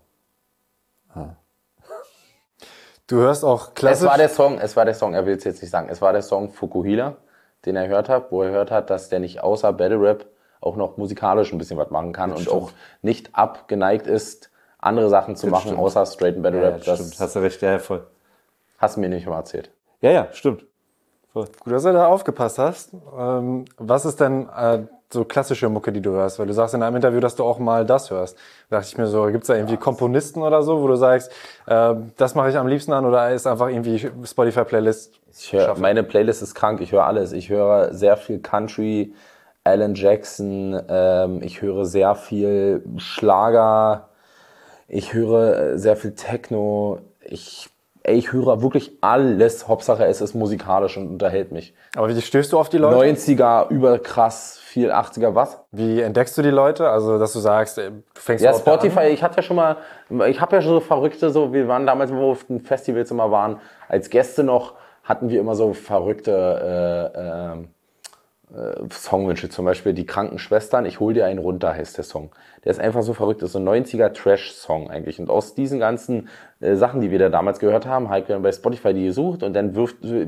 Du hörst auch klassisch. Es war der Song, er will es jetzt nicht sagen, es war der Song Fukuhila, den er gehört hat, wo er gehört hat, dass der nicht außer Battle Rap auch noch musikalisch ein bisschen was machen kann und auch nicht abgeneigt ist, andere Sachen zu machen, außer straighten Battle Rap. Ja, stimmt, hast du recht, ja, voll. Hast du mir nicht mal erzählt. Ja, stimmt. Gut, dass du da aufgepasst hast. Was ist denn so klassische Mucke, die du hörst? Weil du sagst in einem Interview, dass du auch mal das hörst. Da dachte ich mir so, gibt's da irgendwie Komponisten oder so, wo du sagst, das mache ich am liebsten an, oder ist einfach irgendwie Spotify-Playlist? Meine Playlist ist krank, ich höre alles. Ich höre sehr viel Country, Alan Jackson, ich höre sehr viel Schlager, ich höre sehr viel Techno, ich höre wirklich alles. Hauptsache, es ist musikalisch und unterhält mich. Aber wie stößt du auf die Leute? 90er, überkrass, viel 80er, was? Wie entdeckst du die Leute? Also, dass du sagst, du fängst Ja, auf der Spotify, an? ich habe ja schon so Verrückte, so, wir waren damals, wo wir auf den Festivals immer waren, als Gäste noch, hatten wir immer so verrückte Songwünsche, zum Beispiel Die kranken Schwestern, Ich hol dir einen runter, heißt der Song. Der ist einfach so verrückt, das ist so ein 90er Trash-Song eigentlich. Und aus diesen ganzen Sachen, die wir da damals gehört haben, habe ich dann bei Spotify die gesucht, und dann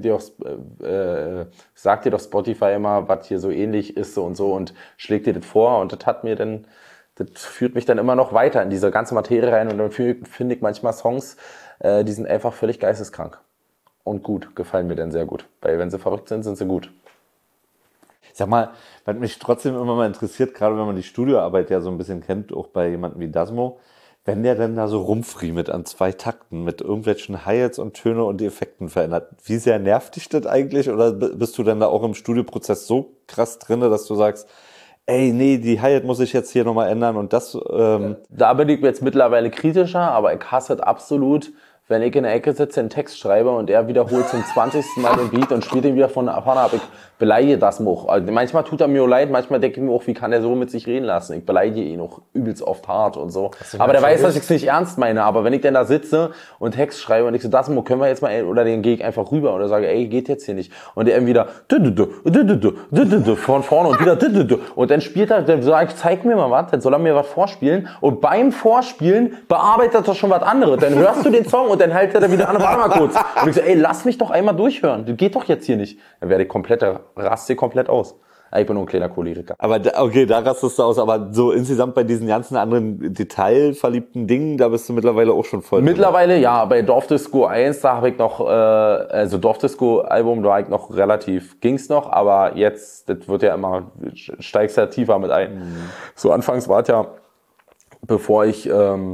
sagt dir doch Spotify immer, was hier so ähnlich ist so und schlägt dir das vor, und das führt mich dann immer noch weiter in diese ganze Materie rein, und dann finde ich manchmal Songs, die sind einfach völlig geisteskrank. Und gut, gefallen mir dann sehr gut. Weil wenn sie verrückt sind, sind sie gut. Sag mal, was mich trotzdem immer mal interessiert, gerade wenn man die Studioarbeit ja so ein bisschen kennt, auch bei jemandem wie Dasmo, Wenn der denn da so rumfriemelt an 2 Takten mit irgendwelchen Hi-Hats und Töne und die Effekten verändert, wie sehr nervt dich das eigentlich? Oder bist du denn da auch im Studioprozess so krass drin, dass du sagst, ey, nee, die Hi-Hat muss ich jetzt hier nochmal ändern und das... Da bin ich jetzt mittlerweile kritischer, aber ich hasse es absolut, wenn ich in der Ecke sitze, einen Text schreibe und er wiederholt zum 20. Mal den Beat und spielt ihn wieder von vorne ab. Ich beleidige das auch. Also manchmal tut er mir auch leid, manchmal denke ich mir auch, wie kann er so mit sich reden lassen? Ich beleidige ihn auch übelst oft hart und so. Aber der weiß, dass ich es nicht ernst meine. Aber wenn ich denn da sitze und Text schreibe und ich so, das können wir jetzt mal, oder den gehe ich einfach rüber oder sage, ey, geht jetzt hier nicht. Und der eben wieder von vorne und wieder und dann spielt er, dann sage ich, zeig mir mal was, dann soll er mir was vorspielen und beim Vorspielen bearbeitet er schon was anderes. Dann hörst du den Song und dann hält er wieder an, warte mal kurz. Und ich so, ey, lass mich doch einmal durchhören. Das geht doch jetzt hier nicht. Dann werde ich raste komplett aus. Ich bin nur ein kleiner Choleriker. Aber okay, da rastest du aus. Aber so insgesamt bei diesen ganzen anderen detailverliebten Dingen, da bist du mittlerweile auch schon voll. Mittlerweile, ja. Bei Dorfdisco 1, da habe ich noch, also Dorfdisco-Album, da habe ich noch relativ, ging's noch. Aber jetzt, das wird ja immer, steigst ja tiefer mit ein. Mhm. So anfangs war es ja, bevor ich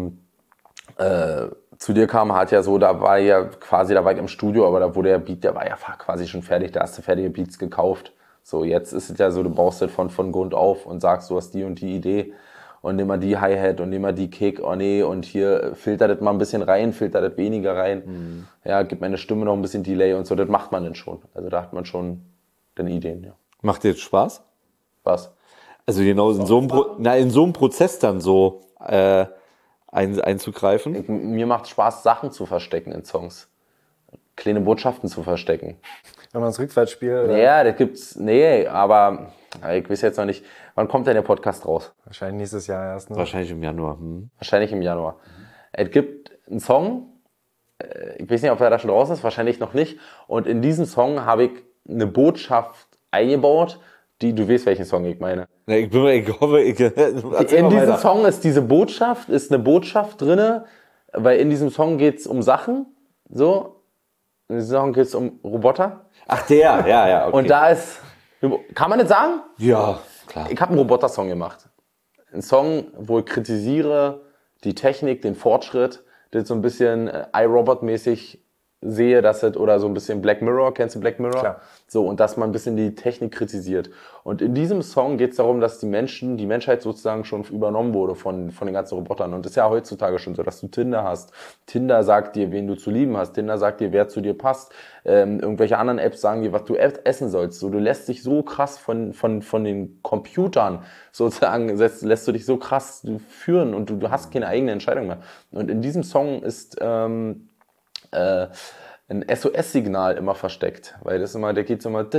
zu dir kam, hat ja so, da war ich im Studio, aber da wurde der Beat, der war ja quasi schon fertig, da hast du fertige Beats gekauft. So, jetzt ist es ja so, du baust das von Grund auf und sagst, du hast die und die Idee und nimm mal die Hi-Hat und nimm mal die Kick, oh nee, und hier filter das mal ein bisschen rein, filter das weniger rein. Mhm. Ja, gib meine Stimme noch ein bisschen Delay und so, das macht man dann schon. Also da hat man schon dann Ideen, ja. Macht dir jetzt Spaß? Was? Also genau in so einem Prozess dann so einzugreifen? Mir macht Spaß, Sachen zu verstecken in Songs. Kleine Botschaften zu verstecken. Wenn man das Rückwärtsspiel... Ja, das gibt's... Nee, aber ich weiß jetzt noch nicht... Wann kommt denn der Podcast raus? Wahrscheinlich nächstes Jahr erst. Ne? Wahrscheinlich im Januar. Wahrscheinlich im Januar. Es gibt einen Song, ich weiß nicht, ob er da schon raus ist, wahrscheinlich noch nicht. Und in diesem Song habe ich eine Botschaft eingebaut, du weißt, welchen Song ich meine. Ich hoffe, in diesem Song ist eine Botschaft drinne, weil in diesem Song geht es um Sachen, so. In diesem Song geht es um Roboter. Ach, ja, okay. Und da ist, kann man das sagen? Ja, klar. Ich habe einen Roboter-Song gemacht. Ein Song, wo ich kritisiere die Technik, den Fortschritt, das so ein bisschen iRobot-mäßig sehe, dass es, oder so ein bisschen Black Mirror, kennst du Black Mirror? Klar. So, und dass man ein bisschen die Technik kritisiert. Und in diesem Song geht es darum, dass die Menschheit sozusagen schon übernommen wurde von den ganzen Robotern. Und das ist ja heutzutage schon so, dass du Tinder hast. Tinder sagt dir, wen du zu lieben hast. Tinder sagt dir, wer zu dir passt. Irgendwelche anderen Apps sagen dir, was du essen sollst. So, du lässt dich so krass von den Computern sozusagen, lässt du dich so krass führen und du hast keine eigene Entscheidung mehr. Und in diesem Song ist ein SOS-Signal immer versteckt, weil das immer, der geht so immer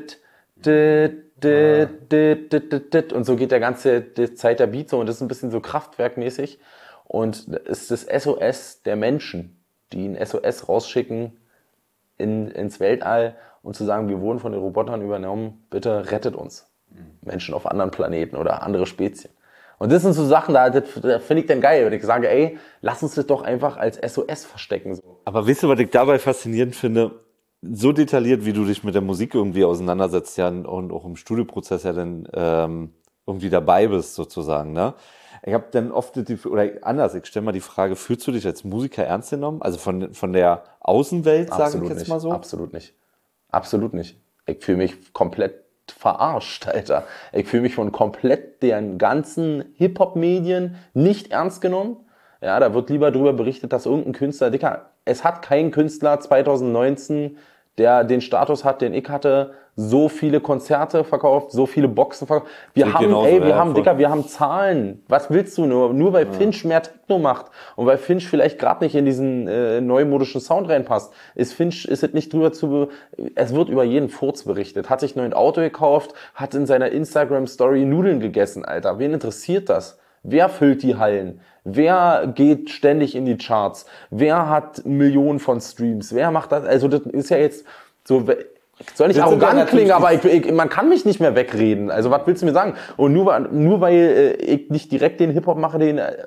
und so geht die Zeit der Beat so und das ist ein bisschen so kraftwerkmäßig und ist das SOS der Menschen, die ein SOS rausschicken ins Weltall und zu sagen, wir wurden von den Robotern übernommen, bitte rettet uns. Menschen auf anderen Planeten oder andere Spezien. Und das sind so Sachen, da finde ich dann geil, wenn ich sage, ey, lass uns das doch einfach als SOS verstecken. So. Aber weißt du, was ich dabei faszinierend finde? So detailliert, wie du dich mit der Musik irgendwie auseinandersetzt, ja, und auch im Studioprozess ja dann irgendwie dabei bist, sozusagen, ne? Ich habe dann oft ich stelle mal die Frage, fühlst du dich als Musiker ernst genommen? Also von der Außenwelt, sage ich jetzt mal so? Absolut nicht. Absolut nicht. Ich fühle mich komplett verarscht, Alter. Ich fühle mich von komplett den ganzen Hip-Hop-Medien nicht ernst genommen. Ja, da wird lieber darüber berichtet, dass irgendein Künstler, es hat kein Künstler 2019, der den Status hat, den ich hatte, so viele Konzerte verkauft, so viele Boxen verkauft. Wir haben Zahlen. Was willst du nur? Nur weil Finch mehr Techno macht und weil Finch vielleicht gerade nicht in diesen neumodischen Sound reinpasst, ist es nicht es wird über jeden Furz berichtet. Hat sich ein neues Auto gekauft, hat in seiner Instagram-Story Nudeln gegessen, Alter. Wen interessiert das? Wer füllt die Hallen? Wer geht ständig in die Charts? Wer hat Millionen von Streams? Wer macht das? Also das ist ja jetzt so, soll nicht arrogant klingen, aber man kann mich nicht mehr wegreden. Also was willst du mir sagen? Und nur weil ich nicht direkt den Hip-Hop mache,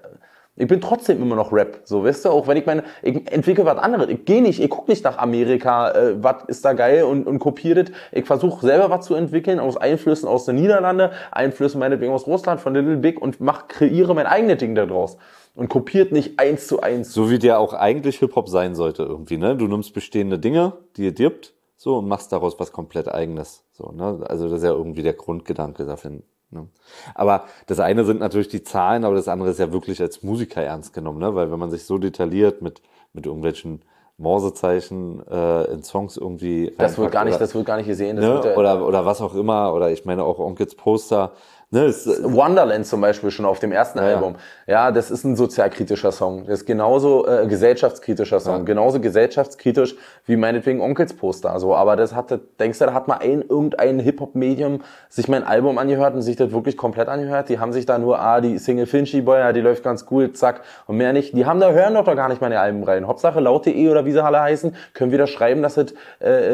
Ich bin trotzdem immer noch Rap, so, weißt du, auch wenn ich entwickle was anderes. Ich gucke nicht nach Amerika, was ist da geil und kopiere das. Ich versuche selber was zu entwickeln aus Einflüssen aus den Niederlanden, Einflüssen meinetwegen aus Russland, von Little Big und kreiere mein eigenes Ding da draus. Und kopiert nicht 1:1. So wie der auch eigentlich Hip-Hop sein sollte irgendwie, ne? Du nimmst bestehende Dinge, die ihr dirbt, so, und machst daraus was komplett Eigenes, so, ne? Also das ist ja irgendwie der Grundgedanke dafür. Ne? Aber das eine sind natürlich die Zahlen, aber das andere ist ja wirklich als Musiker ernst genommen, ne? Weil wenn man sich so detailliert mit irgendwelchen Morsezeichen in Songs irgendwie das wird gar nicht gesehen. Das ne? wird oder was auch immer, oder ich meine auch Onkels Poster. Ne, Wonderland zum Beispiel schon auf dem ersten Album. Ja, das ist ein sozialkritischer Song. Das ist genauso gesellschaftskritischer Song. Genauso gesellschaftskritisch wie meinetwegen Onkels Poster. So. Aber denkst du, da hat mal irgendein Hip-Hop-Medium sich mein Album angehört und sich das wirklich komplett angehört? Die haben sich da nur, die Single Finchy Boy, ja, die läuft ganz cool, zack, und mehr nicht. Die hören doch gar nicht meine Alben rein. Hauptsache laut.de oder wie sie alle heißen, können wieder schreiben, dass das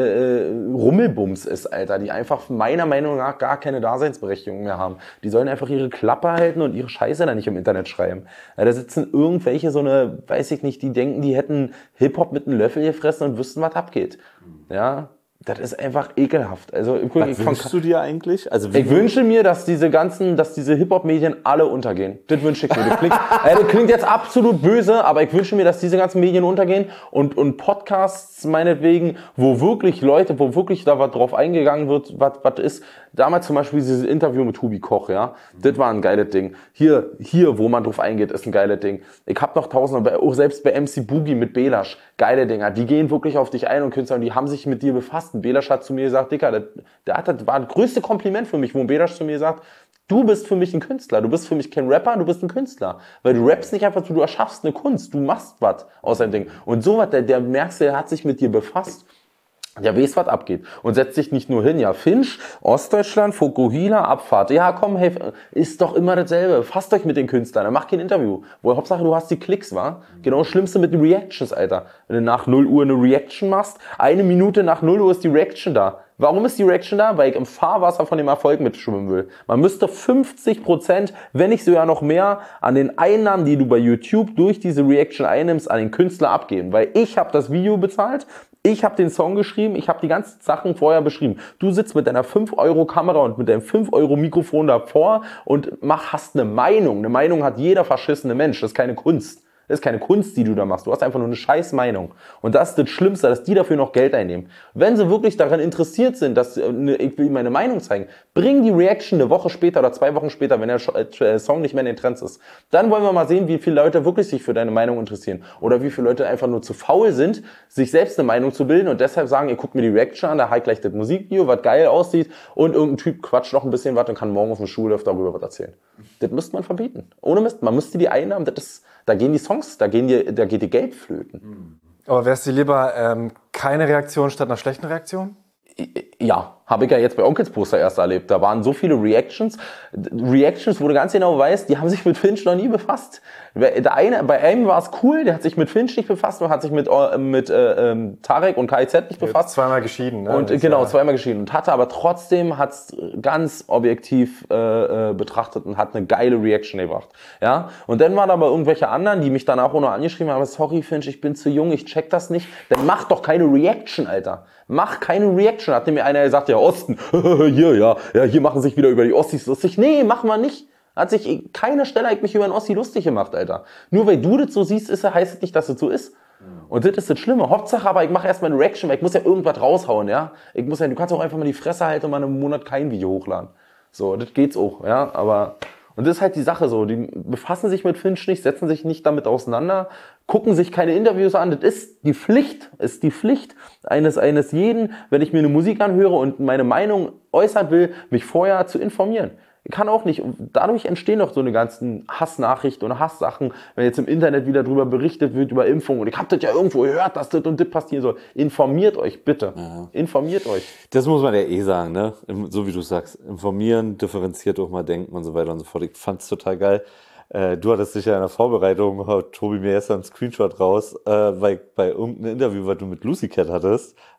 Rummelbums ist, Alter. Die einfach meiner Meinung nach gar keine Daseinsberechtigung mehr haben. Die sollen einfach ihre Klappe halten und ihre Scheiße da nicht im Internet schreiben. Ja, da sitzen irgendwelche weiß ich nicht, die denken, die hätten Hip-Hop mit einem Löffel gefressen und wüssten, was abgeht. Ja, das ist einfach ekelhaft. Also, was wünschst du dir eigentlich? Also, ich wünsche mir, dass diese Hip-Hop-Medien alle untergehen. Das wünsche ich mir. Das klingt jetzt absolut böse, aber ich wünsche mir, dass diese ganzen Medien untergehen und Podcasts meinetwegen, wo wirklich da was drauf eingegangen wird, was ist. Damals zum Beispiel dieses Interview mit Hubi Koch, ja. Das war ein geiles Ding. Hier, wo man drauf eingeht, ist ein geiles Ding. Ich hab noch tausende, auch selbst bei MC Boogie mit Belasch, geile Dinger. Die gehen wirklich auf dich ein und Künstler, und die haben sich mit dir befasst. Und Belasch hat zu mir gesagt, Dicker, das war das größte Kompliment für mich, wo Belasch zu mir sagt, du bist für mich ein Künstler, du bist für mich kein Rapper, du bist ein Künstler. Weil du rappst nicht einfach so, du erschaffst eine Kunst, du machst was aus deinem Ding. Und sowas, der merkst du, der hat sich mit dir befasst. Der weiß, was abgeht. Und setzt sich nicht nur hin, ja, Finch, Ostdeutschland, Fukuhila, Abfahrt. Ja, komm, hey, ist doch immer dasselbe. Fasst euch mit den Künstlern, dann mach kein Interview. Wo Hauptsache, du hast die Klicks, wa? Genau das Schlimmste mit den Reactions, Alter. Wenn du nach 0 Uhr eine Reaction machst, 1 Minute nach 0 Uhr ist die Reaction da. Warum ist die Reaction da? Weil ich im Fahrwasser von dem Erfolg mitschwimmen will. Man müsste 50%, wenn nicht sogar noch mehr, an den Einnahmen, die du bei YouTube durch diese Reaction einnimmst, an den Künstler abgeben. Weil ich habe das Video bezahlt, ich habe den Song geschrieben, ich habe die ganzen Sachen vorher beschrieben. Du sitzt mit deiner 5-Euro-Kamera und mit deinem 5-Euro-Mikrofon davor und hast eine Meinung. Eine Meinung hat jeder verschissene Mensch, das ist keine Kunst. Das ist keine Kunst, die du da machst. Du hast einfach nur eine scheiß Meinung. Und das ist das Schlimmste, dass die dafür noch Geld einnehmen. Wenn sie wirklich daran interessiert sind, dass ich will meine Meinung zeigen, bring die Reaction eine Woche später oder 2 Wochen später, wenn der Song nicht mehr in den Trends ist. Dann wollen wir mal sehen, wie viele Leute wirklich sich für deine Meinung interessieren. Oder wie viele Leute einfach nur zu faul sind, sich selbst eine Meinung zu bilden und deshalb sagen, ihr guckt mir die Reaction an, da halt gleich das Musikvideo, was geil aussieht, und irgendein Typ quatscht noch ein bisschen was und kann morgen auf dem Schulhof darüber was erzählen. Das müsste man verbieten. Ohne Mist. Man müsste die Einnahmen, da gehen die Songs, da geht die Geld flöten. Aber wär's dir lieber keine Reaktion statt einer schlechten Reaktion? Ja, habe ich ja jetzt bei Onkels Poster erst erlebt. Da waren so viele Reactions, wo du ganz genau weißt, die haben sich mit Finch noch nie befasst. Bei einem war es cool, der hat sich mit Finch nicht befasst und hat sich mit Tarek und KIZ nicht befasst. Zweimal geschieden, ne? Und genau, zweimal geschieden. Und hatte aber trotzdem, hat's ganz objektiv betrachtet und hat eine geile Reaction gebracht. Ja? Und dann waren aber irgendwelche anderen, die mich danach auch noch angeschrieben haben, sorry Finch, ich bin zu jung, ich check das nicht. Dann mach doch keine Reaction, Alter. Mach keine Reaction. Hat mir einer gesagt, ja, Osten, hier machen sich wieder über die Ossis lustig. Nee, machen wir nicht. Hat sich keine Stelle mich über einen Ossi lustig gemacht, Alter. Nur weil du das so siehst, heißt es nicht, dass es so ist. Und das ist das Schlimme. Hauptsache aber, ich mache erstmal eine Reaction, weil ich muss ja irgendwas raushauen, ja. Du kannst auch einfach mal die Fresse halten und mal einen Monat kein Video hochladen. So, das geht's auch, ja, aber... Und das ist halt die Sache so, die befassen sich mit Finch nicht, setzen sich nicht damit auseinander, gucken sich keine Interviews an. Das ist die Pflicht eines jeden, wenn ich mir eine Musik anhöre und meine Meinung äußern will, mich vorher zu informieren. Ich kann auch nicht, dadurch entstehen doch so eine ganzen Hassnachrichten und Hasssachen, wenn jetzt im Internet wieder drüber berichtet wird, über Impfungen. Und ich hab das ja irgendwo gehört, dass das und das passieren soll. Informiert euch, bitte. Ja. Informiert euch. Das muss man ja sagen, ne? So wie du sagst. Informieren, differenziert auch mal denken und so weiter und so fort. Ich fand's total geil. Du hattest dich ja in der Vorbereitung, haut Tobi mir erst einen Screenshot raus, bei irgendeinem Interview, was du mit Lucy Cat hattest,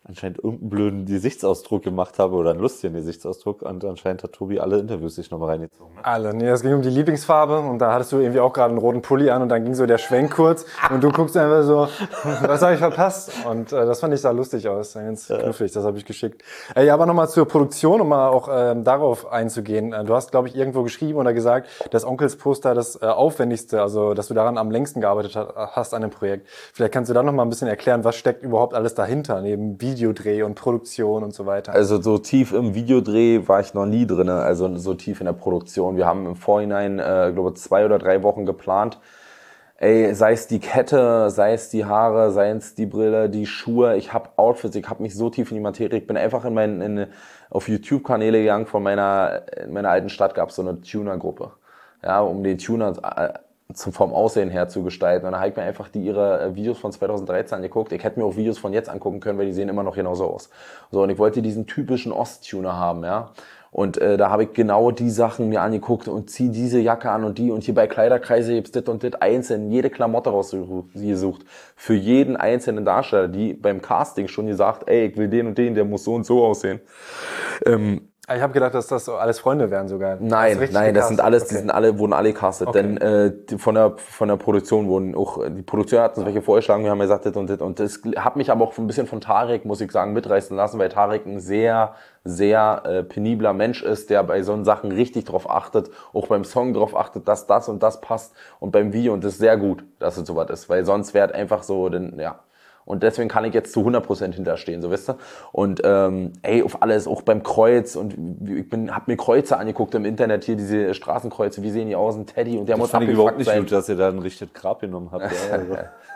anscheinend irgendeinen blöden Gesichtsausdruck gemacht habe oder einen lustigen Gesichtsausdruck und anscheinend hat Tobi alle Interviews sich nochmal reingezogen. Ne? Alle. Nee, es ging um die Lieblingsfarbe und da hattest du irgendwie auch gerade einen roten Pulli an und dann ging so der Schwenk kurz und du guckst einfach so, was habe ich verpasst? Und das fand ich sah lustig aus, ganz knuffig, das habe ich geschickt. Ja, aber nochmal zur Produktion, um mal auch darauf einzugehen. Du hast, glaube ich, irgendwo geschrieben oder gesagt, das Onkels-Poster das aufwendigste, also dass du daran am längsten gearbeitet hast an dem Projekt. Vielleicht kannst du da nochmal ein bisschen erklären, was steckt überhaupt alles dahinter, neben Videodreh und Produktion und so weiter. Also so tief im Videodreh war ich noch nie drin, also so tief in der Produktion. Wir haben im Vorhinein, glaube 2 oder 3 Wochen geplant. Ey, sei es die Kette, sei es die Haare, sei es die Brille, die Schuhe. Ich habe Outfits, ich habe mich so tief in die Materie. Ich bin einfach auf YouTube-Kanäle gegangen. In meiner alten Stadt gab es so eine Tuner-Gruppe, ja, um die Tuner vom Aussehen her zu gestalten. Und da habe ich mir einfach ihre Videos von 2013 angeguckt. Ich hätte mir auch Videos von jetzt angucken können, weil die sehen immer noch genauso aus. So, und ich wollte diesen typischen Ost-Tuner haben, ja. Und da habe ich genau die Sachen mir angeguckt und zieh diese Jacke an und die. Und hier bei Kleiderkreise gibt's dit und dit einzeln, jede Klamotte rausgesucht. Für jeden einzelnen Darsteller, die beim Casting schon gesagt, ey, ich will den und den, der muss so und so aussehen. Ich habe gedacht, dass das so alles Freunde wären sogar. Nein, das sind alles, okay. Wurden alle castet. Okay. Denn von der Produktion wurden auch, die Produktion hat uns welche vorgeschlagen, wir haben gesagt, und das hat mich aber auch ein bisschen von Tarek, muss ich sagen, mitreißen lassen, weil Tarek ein sehr, sehr penibler Mensch ist, der bei so Sachen richtig drauf achtet, auch beim Song drauf achtet, dass das und das passt und beim Video, und das ist sehr gut, dass es sowas ist, weil sonst wäre es einfach so, denn, ja. Und deswegen kann ich jetzt zu 100% hinterstehen, so wisst ihr. Und auf alles, auch beim Kreuz. Und ich hab mir Kreuze angeguckt im Internet, hier diese Straßenkreuze, wie sehen die aus, ein Teddy. Und der muss abgefuckt sein. Das fand ich überhaupt nicht gut, dass ihr da ein richtiges Grab genommen habt. Ja, also.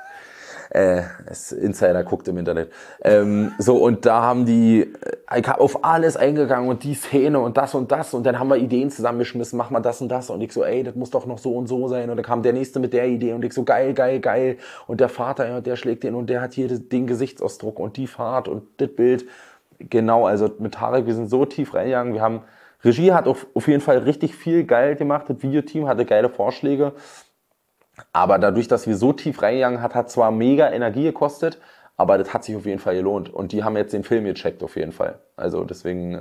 Insider guckt im Internet. So, und da haben ich hab auf alles eingegangen und die Szene und das und das. Und dann haben wir Ideen zusammengeschmissen, mach mal das und das. Und ich so, ey, das muss doch noch so und so sein. Und dann kam der Nächste mit der Idee und ich so, geil, geil, geil. Und der Vater, ja, der schlägt den und der hat hier den Gesichtsausdruck und die Fahrt und das Bild. Genau, also mit Tarek, wir sind so tief reingegangen. Regie hat auf jeden Fall richtig viel geil gemacht. Das Videoteam hatte geile Vorschläge. Aber dadurch, dass wir so tief reingegangen hat zwar mega Energie gekostet, aber das hat sich auf jeden Fall gelohnt. Und die haben jetzt den Film gecheckt auf jeden Fall. Also deswegen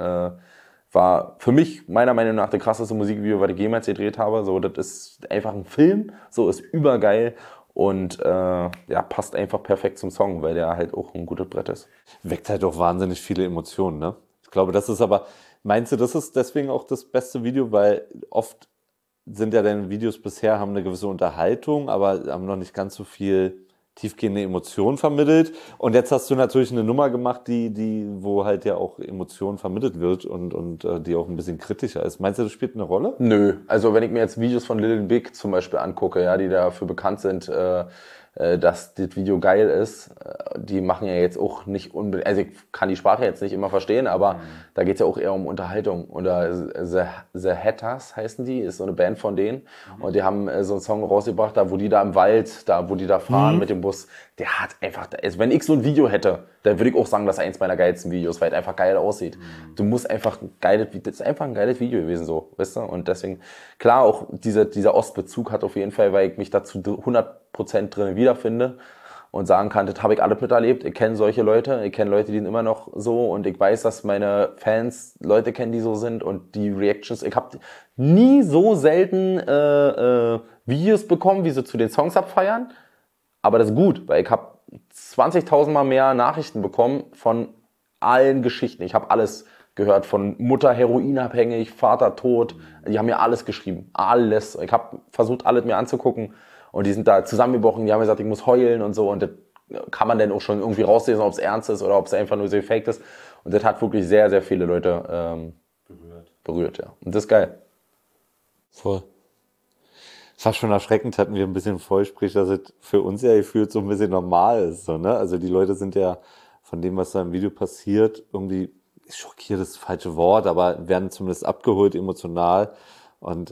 war für mich meiner Meinung nach der krasseste Musikvideo, was ich jemals gedreht habe. So, das ist einfach ein Film, so ist übergeil und passt einfach perfekt zum Song, weil der halt auch ein gutes Brett ist. Weckt halt auch wahnsinnig viele Emotionen, ne? Ich glaube, das ist aber, meinst du, das ist deswegen auch das beste Video, weil oft sind ja deine Videos bisher, haben eine gewisse Unterhaltung, aber haben noch nicht ganz so viel tiefgehende Emotionen vermittelt. Und jetzt hast du natürlich eine Nummer gemacht, wo halt ja auch Emotionen vermittelt wird und die auch ein bisschen kritischer ist. Meinst du, das spielt eine Rolle? Nö. Also wenn ich mir jetzt Videos von Lil Big zum Beispiel angucke, ja, die dafür bekannt sind, dass das Video geil ist, die machen ja jetzt auch nicht unbedingt, also ich kann die Sprache jetzt nicht immer verstehen, aber da geht's ja auch eher um Unterhaltung. Oder The Hatters heißen die, ist so eine Band von denen und die haben so einen Song rausgebracht, da wo die da im Wald, da wo die da fahren mit dem Bus, der hat einfach, also wenn ich so ein Video hätte, dann würde ich auch sagen, das ist eins meiner geilsten Videos, weil es einfach geil aussieht. Du musst einfach das ist einfach ein geiles Video gewesen, so, weißt du? Und deswegen, klar, auch dieser Ostbezug hat auf jeden Fall, weil ich mich dazu 100% drin wiederfinde und sagen kann, das habe ich alles miterlebt. Ich kenne solche Leute, ich kenne Leute, die sind immer noch so und ich weiß, dass meine Fans Leute kennen, die so sind und die Reactions. Ich habe nie so selten Videos bekommen, wie sie zu den Songs abfeiern, aber das ist gut, weil ich habe 20.000 Mal mehr Nachrichten bekommen von allen Geschichten. Ich habe alles gehört, von Mutter heroinabhängig, Vater tot. Die haben mir alles geschrieben, alles. Ich habe versucht, alles mir anzugucken und die sind da zusammengebrochen. Die haben gesagt, ich muss heulen und so und das kann man dann auch schon irgendwie rauslesen, ob es ernst ist oder ob es einfach nur so gefaked ist. Und das hat wirklich sehr, sehr viele Leute berührt, ja. Und das ist geil. Voll. Fast schon erschreckend hatten wir ein bisschen Vollsprich, dass es für uns ja gefühlt so ein bisschen normal ist. So, ne? Also die Leute sind ja von dem, was da im Video passiert, irgendwie, schockiert ist das falsche Wort, aber werden zumindest abgeholt emotional. Und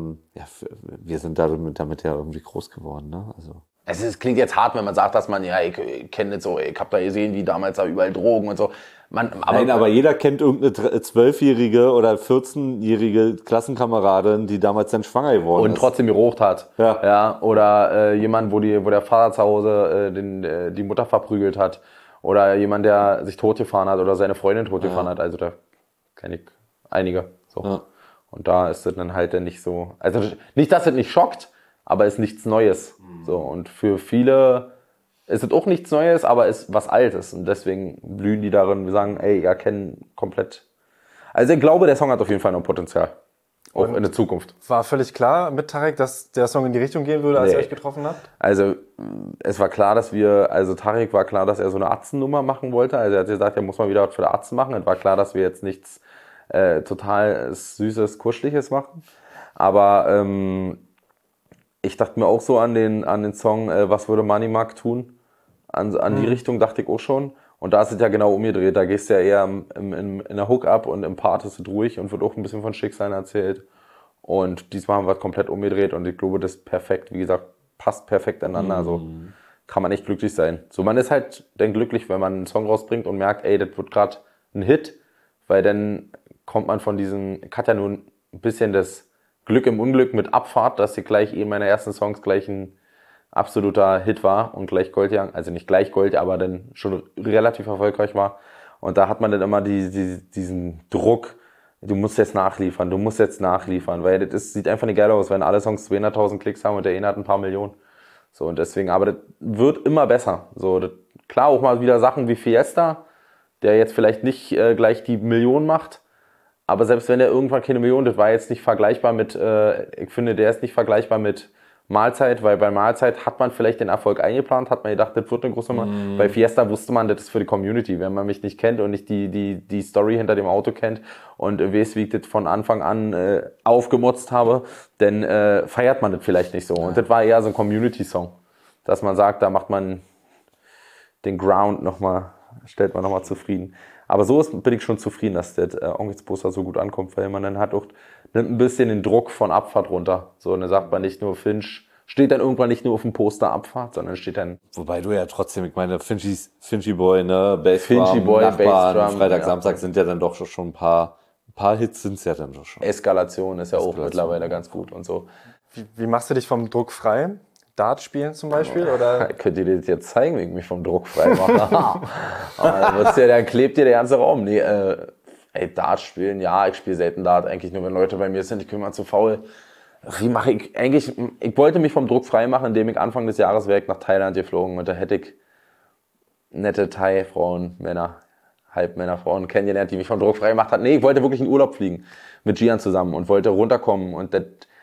wir sind damit ja irgendwie groß geworden. Ne? Also. Es klingt jetzt hart, wenn man sagt, dass man, ja, ich kenne nicht so, ich habe da gesehen, wie damals da überall Drogen und so. Aber jeder kennt irgendeine 12-jährige oder 14-jährige Klassenkameradin, die damals dann schwanger geworden ist. Und trotzdem geraucht hat. Ja. Oder jemand, wo der Vater zu Hause die Mutter verprügelt hat. Oder jemand, der sich totgefahren hat oder seine Freundin totgefahren hat. Also da kenne ich einige. So. Ja. Und da ist es dann halt nicht so. Also nicht, dass es nicht schockt, aber es ist nichts Neues. So. Und für viele ist es auch nichts Neues, aber ist was Altes. Und deswegen blühen die darin, wir sagen, ey, erkennen komplett. Also ich glaube, der Song hat auf jeden Fall noch Potenzial. Auch in der Zukunft. War völlig klar mit Tarek, dass der Song in die Richtung gehen würde, als ihr euch getroffen habt? Also es war klar, Tarek war klar, dass er so eine Arztennummer machen wollte. Also er hat gesagt, er muss mal wieder was für den Arzt machen. Es war klar, dass wir jetzt nichts total Süßes, Kuscheliges machen. Aber ich dachte mir auch so an den Song, was würde Money Mark tun? An die Richtung dachte ich auch schon. Und da ist es ja genau umgedreht. Da gehst du ja eher in der Hook-Up und im Part ist es ruhig und wird auch ein bisschen von Schicksalen erzählt. Und diesmal haben wir es komplett umgedreht und ich glaube, das ist perfekt. Wie gesagt, passt perfekt ineinander. Also kann man echt glücklich sein. So, man ist halt dann glücklich, wenn man einen Song rausbringt und merkt, ey, das wird gerade ein Hit. Weil dann kommt man von diesem, ich hatte ja nur ein bisschen das Glück im Unglück mit Abfahrt, dass sie gleich eben meine ersten Songs gleich ein absoluter Hit war und gleich Gold, also nicht gleich Gold, aber dann schon relativ erfolgreich war. Und da hat man dann immer diesen Druck, du musst jetzt nachliefern, weil das sieht einfach nicht geil aus, wenn alle Songs 200.000 Klicks haben und der eine hat ein paar Millionen. So, und deswegen, aber das wird immer besser. So, klar, auch mal wieder Sachen wie Fiesta, der jetzt vielleicht nicht gleich die Million macht, aber selbst wenn der irgendwann keine Million, das war jetzt nicht vergleichbar mit, ich finde, der ist nicht vergleichbar mit Mahlzeit, weil bei Mahlzeit hat man vielleicht den Erfolg eingeplant, hat man gedacht, das wird eine große Nummer. Bei Fiesta wusste man, das ist für die Community. Wenn man mich nicht kennt und nicht die Story hinter dem Auto kennt und weiß, wie ich das von Anfang an aufgemotzt habe, dann feiert man das vielleicht nicht so. Und das war eher so ein Community-Song, dass man sagt, da macht man den Ground nochmal, stellt man nochmal zufrieden. Aber so bin ich schon zufrieden, dass das Onkelsposter so gut ankommt, weil man dann hat auch nimmt ein bisschen den Druck von Abfahrt runter. So, und dann sagt man nicht nur Finch, steht dann irgendwann nicht nur auf dem Poster Abfahrt, sondern steht dann... Wobei du ja trotzdem, ich meine, Finchy Boy, ne, Bassdrum, Nachbarn, Freitag, Samstag sind ja dann doch schon ein paar Hits sind es ja dann doch schon. Eskalation ist ja auch mittlerweile ganz gut und so. Wie machst du dich vom Druck frei? Dart spielen zum Beispiel? Oder? Könnt ihr das jetzt zeigen, wie ich mich vom Druck frei mache? Dann klebt dir der ganze Raum. Nee, Dart spielen, ja, ich spiele selten Dart, eigentlich nur, wenn Leute bei mir sind, ich bin mal zu faul. Wie mache ich eigentlich, ich wollte mich vom Druck frei machen, indem ich Anfang des Jahres wäre nach Thailand geflogen und da hätte ich nette Thai-Frauen, Männer, Halbmänner, Frauen kennengelernt, die mich vom Druck frei gemacht hat. Nee, ich wollte wirklich in Urlaub fliegen mit Gian zusammen und wollte runterkommen und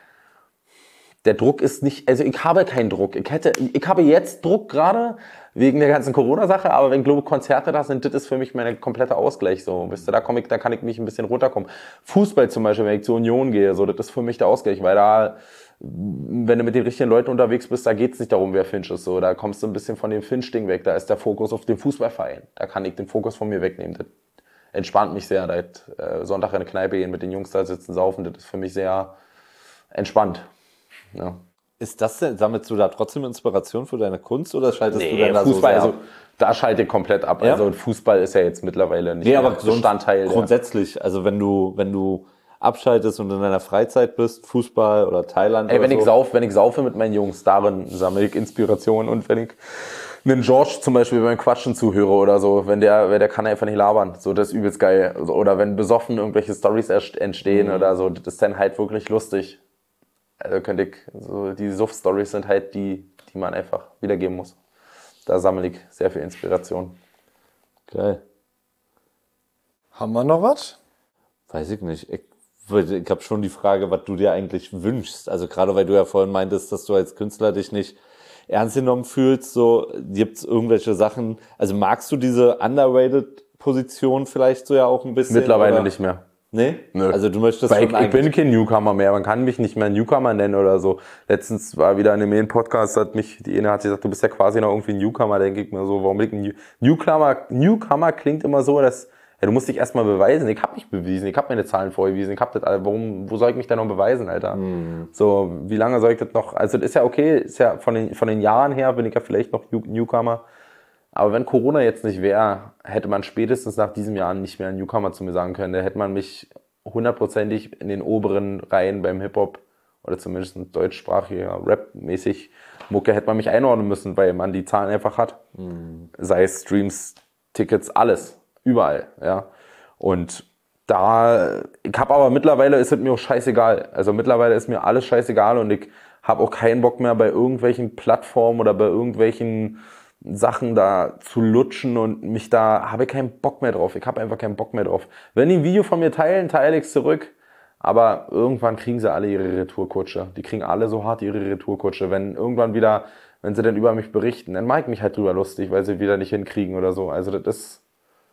der Druck ist nicht, also ich habe keinen Druck. Ich habe jetzt Druck gerade wegen der ganzen Corona-Sache, aber wenn Globo Konzerte da sind, das ist für mich mein kompletter Ausgleich, so. Wisst ihr, da kann ich mich ein bisschen runterkommen. Fußball zum Beispiel, wenn ich zur Union gehe, so, das ist für mich der Ausgleich, weil da, wenn du mit den richtigen Leuten unterwegs bist, da geht's nicht darum, wer Finch ist, so. Da kommst du ein bisschen von dem Finch-Ding weg, da ist der Fokus auf den Fußballverein. Da kann ich den Fokus von mir wegnehmen. Das entspannt mich sehr, da Sonntag in eine Kneipe gehen, mit den Jungs da sitzen, saufen, das ist für mich sehr entspannt. Ja. Ist das denn, sammelst du da trotzdem Inspiration für deine Kunst oder schaltest du dann da Fußball, so also da schalte ich komplett ab. Ja? Also Fußball ist ja jetzt mittlerweile nicht mehr Bestandteil. Grundsätzlich, also wenn du abschaltest und in deiner Freizeit bist, Fußball oder Thailand oder wenn ich saufe mit meinen Jungs, darin sammle ich Inspiration und wenn ich einen George zum Beispiel beim Quatschen zuhöre oder so, wenn der kann einfach nicht labern, so, das ist übelst geil. Oder wenn besoffen irgendwelche Storys entstehen oder so, das ist dann halt wirklich lustig. Also die Suff-Stories sind halt die man einfach wiedergeben muss. Da sammle ich sehr viel Inspiration. Geil. Haben wir noch was? Weiß ich nicht. Ich habe schon die Frage, was du dir eigentlich wünschst. Also gerade weil du ja vorhin meintest, dass du als Künstler dich nicht ernst genommen fühlst, so gibt's irgendwelche Sachen, also magst du diese underrated Position vielleicht so ja auch ein bisschen? Mittlerweile oder? Nicht mehr. Nee? Nö. Also du möchtest schon ich bin kein Newcomer mehr, man kann mich nicht mehr Newcomer nennen oder so. Letztens war wieder in einem Main-Podcast, die eine hat gesagt, du bist ja quasi noch irgendwie ein Newcomer, denke ich mir so, warum bin ich ein Newcomer klingt immer so, dass, ja, du musst dich erstmal beweisen, ich habe mich bewiesen, ich habe meine Zahlen vorgewiesen, ich habe das, wo soll ich mich denn noch beweisen, Alter? So, wie lange soll ich das noch, also das ist ja okay, ist ja von den Jahren her bin ich ja vielleicht noch Newcomer. Aber wenn Corona jetzt nicht wäre, hätte man spätestens nach diesem Jahr nicht mehr ein Newcomer zu mir sagen können. Da hätte man mich hundertprozentig in den oberen Reihen beim Hip-Hop oder zumindest deutschsprachiger Rap-mäßig Mucke hätte man mich einordnen müssen, weil man die Zahlen einfach hat. Sei es Streams Tickets, alles, überall, ja. Und ich habe aber mittlerweile, ist es mir auch scheißegal. Also mittlerweile ist mir alles scheißegal und ich habe auch keinen Bock mehr bei irgendwelchen Plattformen oder bei irgendwelchen Sachen da zu lutschen und habe ich keinen Bock mehr drauf. Ich habe einfach keinen Bock mehr drauf. Wenn die ein Video von mir teilen, teile ich es zurück. Aber irgendwann kriegen sie alle ihre Retourkutsche. Die kriegen alle so hart ihre Retourkutsche. Wenn sie dann über mich berichten, dann mache ich mich halt drüber lustig, weil sie wieder nicht hinkriegen oder so. Also das ist...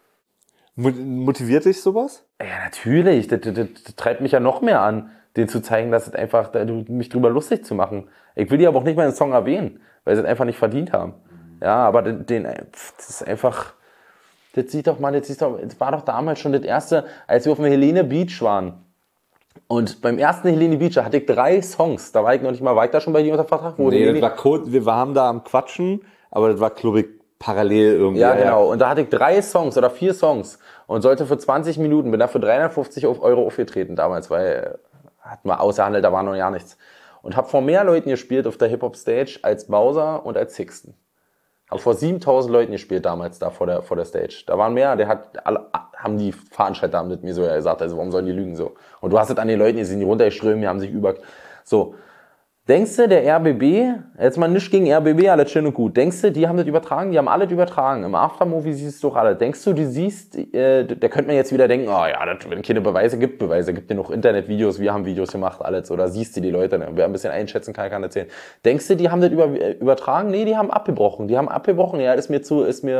Motiviert dich sowas? Ja, natürlich. Das treibt mich ja noch mehr an, denen zu zeigen, dass es einfach, mich drüber lustig zu machen. Ich will die aber auch nicht mal in den Song erwähnen, weil sie es einfach nicht verdient haben. Ja, aber das ist einfach, das war doch damals schon das erste, als wir auf dem Helene Beach waren. Und beim ersten Helene Beach, da hatte ich 3 Songs. Da war ich noch nicht mal weiter schon bei dir unter Vertrag. Das war kurz, wir waren da am Quatschen, aber das war, glaube ich, parallel irgendwie. Ja, genau. Und da hatte ich 3 Songs oder 4 Songs und sollte für 20 Minuten, bin da für 350 € aufgetreten damals, weil hatten wir ausgehandelt, da war noch ja nichts. Und habe vor mehr Leuten gespielt auf der Hip-Hop-Stage als Bowser und als Sixten. Habe vor 7000 Leuten gespielt damals da vor der Stage. Da waren mehr, haben die Veranstalter haben das mir so gesagt, also warum sollen die lügen so? Und du hast es an den Leuten, die sind runtergeströmt, die haben sich so. Denkst du, der RBB, jetzt mal nichts gegen RBB, alles schön und gut, denkst du, die haben das übertragen? Die haben alles übertragen. Im Aftermovie siehst du doch alle. Denkst du, da könnte man jetzt wieder denken, oh ja, wenn keine Beweise, gibt dir noch Internetvideos, wir haben Videos gemacht, alles, oder siehst du die Leute, wer ein bisschen einschätzen kann erzählen. Denkst du, die haben das übertragen? Nee, die haben abgebrochen. Ja, ist mir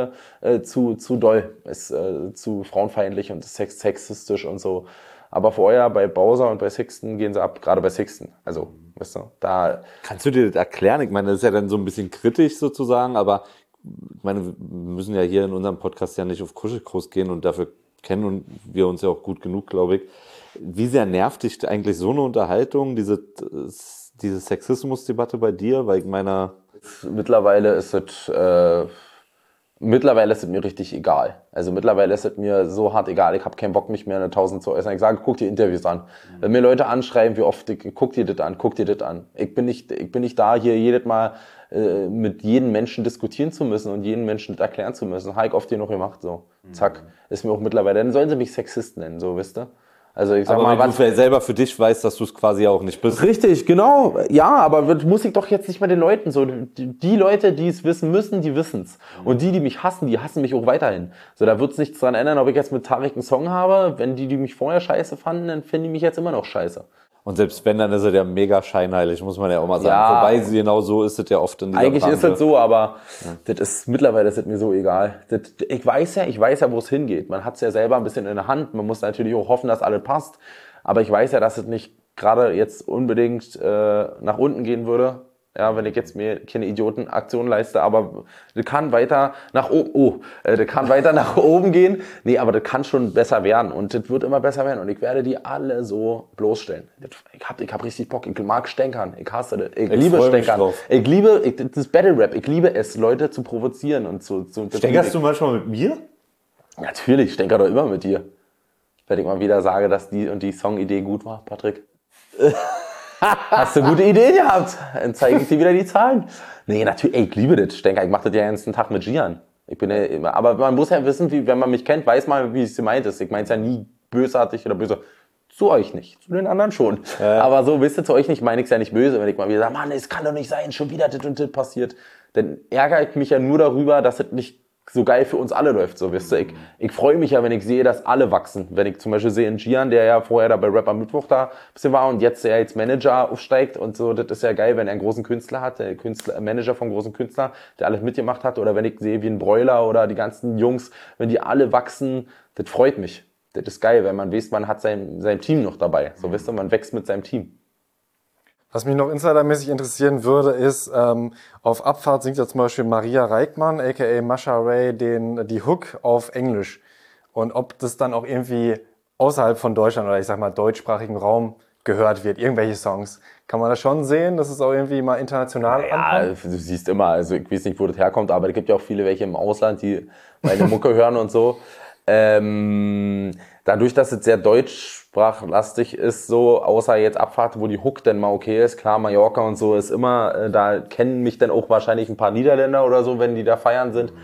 zu doll, ist zu frauenfeindlich und sexistisch und so. Aber vorher bei Bowser und bei Sixten gehen sie ab, gerade bei Sixten. Also, weißt du, da... Kannst du dir das erklären? Ich meine, das ist ja dann so ein bisschen kritisch sozusagen, aber ich meine, wir müssen ja hier in unserem Podcast ja nicht auf Kuschelkurs gehen und dafür kennen wir uns ja auch gut genug, glaube ich. Wie sehr nervt dich eigentlich so eine Unterhaltung, diese Sexismusdebatte bei dir? Weil ich meine... Mittlerweile ist es mir richtig egal. Also mittlerweile ist es mir so hart egal. Ich habe keinen Bock, mich mehr in 1000 zu äußern. Ich sage, guck dir Interviews an. Wenn mir Leute anschreiben, wie oft, guck dir das an. Ich bin nicht da, hier jedes Mal mit jedem Menschen diskutieren zu müssen und jeden Menschen das erklären zu müssen. Habe ich oft genug gemacht, so. Zack. Ist mir auch mittlerweile, dann sollen sie mich Sexist nennen, so, wisst ihr? Also ich sag aber mal, wenn du selber für dich weißt, dass du es quasi auch nicht bist. Richtig, genau. Ja, aber das muss ich doch jetzt nicht mehr den Leuten so. Die Leute, die es wissen müssen, die wissen's. Und die mich hassen, die hassen mich auch weiterhin. So, da wird's nichts dran ändern, ob ich jetzt mit Tarek einen Song habe. Wenn die mich vorher scheiße fanden, dann finden die mich jetzt immer noch scheiße. Und selbst wenn, dann ist er ja mega scheinheilig, muss man ja auch mal sagen. Ja, wobei, genau so ist es ja oft in dieser eigentlich Branche. ist es so, aber mittlerweile ist es mir so egal. Ich weiß ja, wo es hingeht. Man hat's ja selber ein bisschen in der Hand. Man muss natürlich auch hoffen, dass alles passt. Aber ich weiß ja, dass es nicht gerade jetzt unbedingt nach unten gehen würde. Ja, wenn ich jetzt mir keine Idiotenaktion leiste, aber das kann weiter nach oben, das kann weiter nach oben gehen. Nee, aber das kann schon besser werden und das wird immer besser werden und ich werde die alle so bloßstellen. Ich hab richtig Bock, ich mag Stänkern, ich hasse das, ich liebe Stänkern. Das Battle Rap, ich liebe es, Leute zu provozieren und zu Stänkerst du manchmal mit mir? Natürlich, ich stänker doch immer mit dir. Wenn ich mal wieder sage, dass die und die Songidee gut war, Patrick. Hast du gute Ideen gehabt? Dann zeige ich dir wieder die Zahlen. Nee, natürlich, ich liebe das. Ich denke, ich mache das ja den ganzen Tag mit Gian. Aber man muss ja wissen, wenn man mich kennt, weiß man, wie es gemeint ist. Ich meine es ja nie bösartig oder böse. Zu euch nicht, zu den anderen schon. Ja. Aber so, wisst ihr, zu euch nicht, meine ich es ja nicht böse. Wenn ich mal wieder sage, Mann, es kann doch nicht sein, schon wieder das und das passiert. Dann ärgere ich mich ja nur darüber, dass es nicht so geil für uns alle läuft, so, wisst ihr. Ich freue mich ja, wenn ich sehe, dass alle wachsen. Wenn ich zum Beispiel sehe einen Gian, der ja vorher da bei Rap am Mittwoch da ein bisschen war und jetzt der als Manager aufsteigt und so, das ist ja geil, wenn er einen großen Künstler hat, der Manager vom großen Künstler, der alles mitgemacht hat, oder wenn ich sehe, wie ein Broiler oder die ganzen Jungs, wenn die alle wachsen, das freut mich. Das ist geil, weil man weiß, man hat sein Team noch dabei. So, wisst ihr, man wächst mit seinem Team. Was mich noch insidermäßig interessieren würde, ist, auf Abfahrt singt ja zum Beispiel Maria Reichmann, aka Masha Ray, die Hook auf Englisch. Und ob das dann auch irgendwie außerhalb von Deutschland oder ich sag mal deutschsprachigen Raum gehört wird, irgendwelche Songs. Kann man das schon sehen, dass es auch irgendwie mal international ankommt? Ja, du siehst immer, also ich weiß nicht, wo das herkommt, aber es gibt ja auch viele welche im Ausland, die meine Mucke hören und so. Dadurch, dass es sehr deutschsprachlastig ist, so, außer jetzt Abfahrt, wo die Hook dann mal okay ist, klar, Mallorca und so ist immer, da kennen mich dann auch wahrscheinlich ein paar Niederländer oder so, wenn die da feiern sind.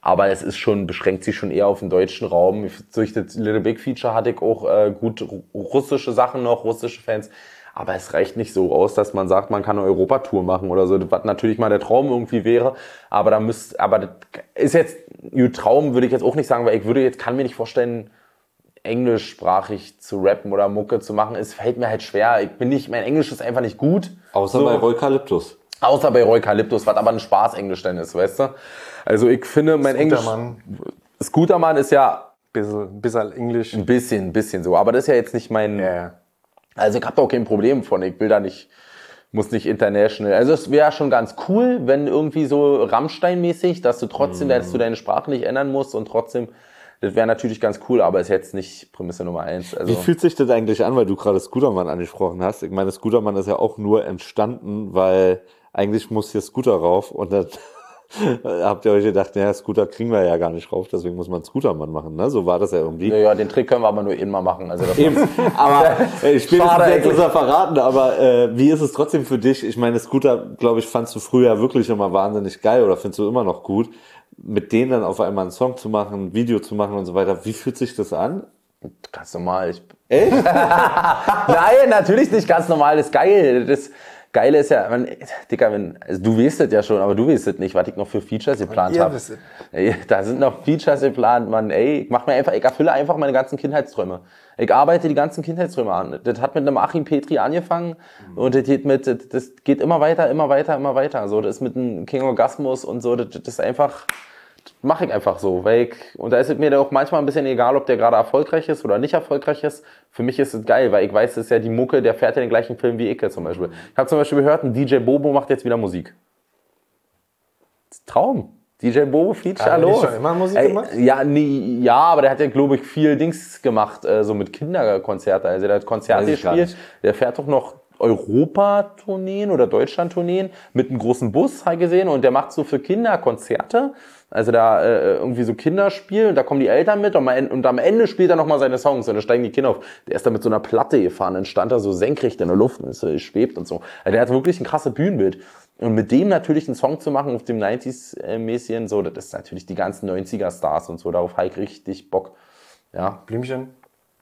Aber es ist schon, beschränkt sich schon eher auf den deutschen Raum. Durch das Little Big Feature hatte ich auch gut russische Sachen noch, russische Fans. Aber es reicht nicht so aus, dass man sagt, man kann eine Europatour machen oder so, was natürlich mal der Traum irgendwie wäre. Aber das ist jetzt, Traum würde ich jetzt auch nicht sagen, weil kann mir nicht vorstellen, englischsprachig zu rappen oder Mucke zu machen. Es fällt mir halt schwer. Mein Englisch ist einfach nicht gut. Außer bei Roykalyptus. Außer bei Roykalyptus, was aber ein Spaß-Englisch dann ist, weißt du? Also ich finde, mein Englisch... Scootermann ist ja... Bisschen Englisch. Ein bisschen so. Aber das ist ja jetzt nicht mein... Ja. Also ich habe da auch kein Problem von. Ich will da nicht... Muss nicht international. Also es wäre schon ganz cool, wenn irgendwie so Rammstein-mäßig, dass du trotzdem, dass du deine Sprache nicht ändern musst und trotzdem... Das wäre natürlich ganz cool, aber ist jetzt nicht Prämisse Nummer 1. Also wie fühlt sich das eigentlich an, weil du gerade Scootermann angesprochen hast? Ich meine, Scootermann ist ja auch nur entstanden, weil eigentlich muss hier Scooter rauf und dann habt ihr euch gedacht, naja, Scooter kriegen wir ja gar nicht rauf, deswegen muss man Scootermann machen, ne? So war das ja irgendwie. Ja, den Trick können wir aber nur mal machen. Also das eben. Aber spätestens jetzt ist er verraten, aber wie ist es trotzdem für dich? Ich meine, Scooter, glaube ich, fandst du früher wirklich immer wahnsinnig geil oder findest du immer noch gut, mit denen dann auf einmal einen Song zu machen, ein Video zu machen und so weiter. Wie fühlt sich das an? Ganz normal. Echt? Nein, natürlich nicht ganz normal. Das ist geil. Das Geile ist ja, Dicker, also du weißt es ja schon, aber du weißt es nicht, was ich noch für Features geplant habe. Da sind noch Features geplant, Mann. Ey, ich erfülle einfach meine ganzen Kindheitsträume. Ich arbeite die ganzen Kindheitsträume an. Das hat mit einem Achim Petri angefangen und das geht immer weiter. So, das ist mit einem King Orgasmus und so, das ist einfach... Mache ich einfach so, und da ist es mir dann auch manchmal ein bisschen egal, ob der gerade erfolgreich ist oder nicht erfolgreich ist. Für mich ist es geil, weil ich weiß, das ist ja die Mucke, der fährt ja den gleichen Film wie ich zum Beispiel. Ich habe zum Beispiel gehört, ein DJ Bobo macht jetzt wieder Musik. Traum. DJ Bobo fliegt ja los. Hat er schon immer Musik gemacht? Ja, aber der hat ja, glaube ich, viel Dings gemacht, so mit Kinderkonzerten. Also der hat Konzerte gespielt. Der fährt doch noch Europa-Tourneen oder Deutschland-Tourneen mit einem großen Bus, habe ich gesehen. Und der macht so für Kinder Konzerte. Also da irgendwie so Kinderspiel und da kommen die Eltern mit und am Ende spielt er nochmal seine Songs und dann steigen die Kinder auf. Der ist da mit so einer Platte gefahren, dann stand er so senkrecht in der Luft und ist schwebt und so. Also der hat wirklich ein krasses Bühnenbild. Und mit dem natürlich einen Song zu machen auf dem 90s-mäßigen, so, das ist natürlich die ganzen 90er-Stars und so, darauf habe ich richtig Bock. Ja. Blümchen.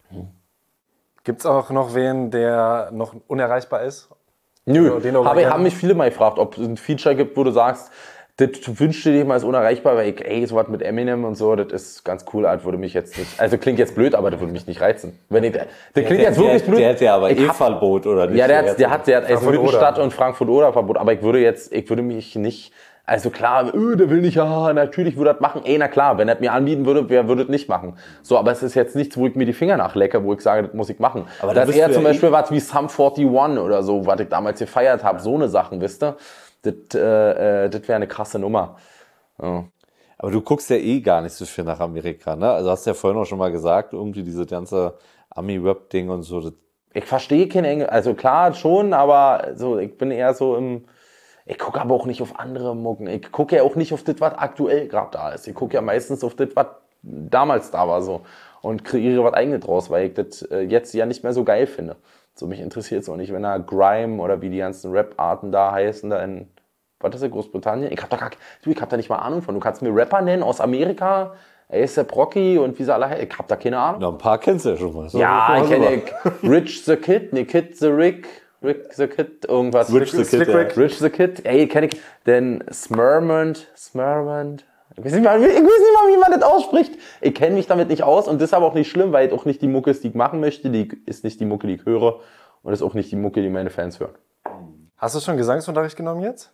Gibt's auch noch wen, der noch unerreichbar ist? Nö, haben mich viele mal gefragt, ob es ein Feature gibt, wo du sagst, das wünschst du dir mal als unerreichbar, weil sowas mit Eminem und so, das ist ganz cool, das würde mich jetzt nicht, also klingt jetzt blöd, aber das würde mich nicht reizen. Das klingt jetzt wirklich blöd. Der hat ja aber Verbot, oder nicht? Ja, der hat Mittelstadt und Frankfurt-Oder Verbot, aber ich würde mich nicht, also klar, der will nicht, natürlich würde das machen. Na klar, wenn er es mir anbieten würde, wer würde es nicht machen? So, aber es ist jetzt nichts, wo ich mir die Finger nachlecke, wo ich sage, das muss ich machen. Aber das ist eher zum Beispiel was wie Sum 41 oder so, was ich damals gefeiert habe, so eine Sachen, wisst ihr? Das wäre eine krasse Nummer. Ja. Aber du guckst ja gar nicht so viel nach Amerika, ne? Also hast du ja vorhin auch schon mal gesagt, irgendwie diese ganze Ami-Rap-Ding und so. Ich verstehe kein Englisch, also klar schon, aber so, ich bin eher so ich gucke aber auch nicht auf andere Mucken. Ich gucke ja auch nicht auf das, was aktuell gerade da ist. Ich gucke ja meistens auf das, was damals da war so und kreiere was eigenes draus, weil ich das jetzt ja nicht mehr so geil finde. So, mich interessiert es auch nicht, wenn da Grime oder wie die ganzen Rap-Arten da heißen, da in, was ist das, Großbritannien? Ich hab da nicht mal Ahnung von. Du kannst mir Rapper nennen aus Amerika, A$AP Rocky und wie sie alle heißen. Ich hab da keine Ahnung. Na, ein paar kennst du ja schon mal. So, ja, ich kenne Rich the Kid, Kid the Rick the Kid, irgendwas. Rich the Kid. Kenne ich. Denn Smurmond. Ich weiß nicht mal, wie man das ausspricht. Ich kenne mich damit nicht aus und das ist aber auch nicht schlimm, weil es auch nicht die Mucke ist, die ich machen möchte. Die ist nicht die Mucke, die ich höre und ist auch nicht die Mucke, die meine Fans hören. Hast du schon Gesangsunterricht genommen jetzt?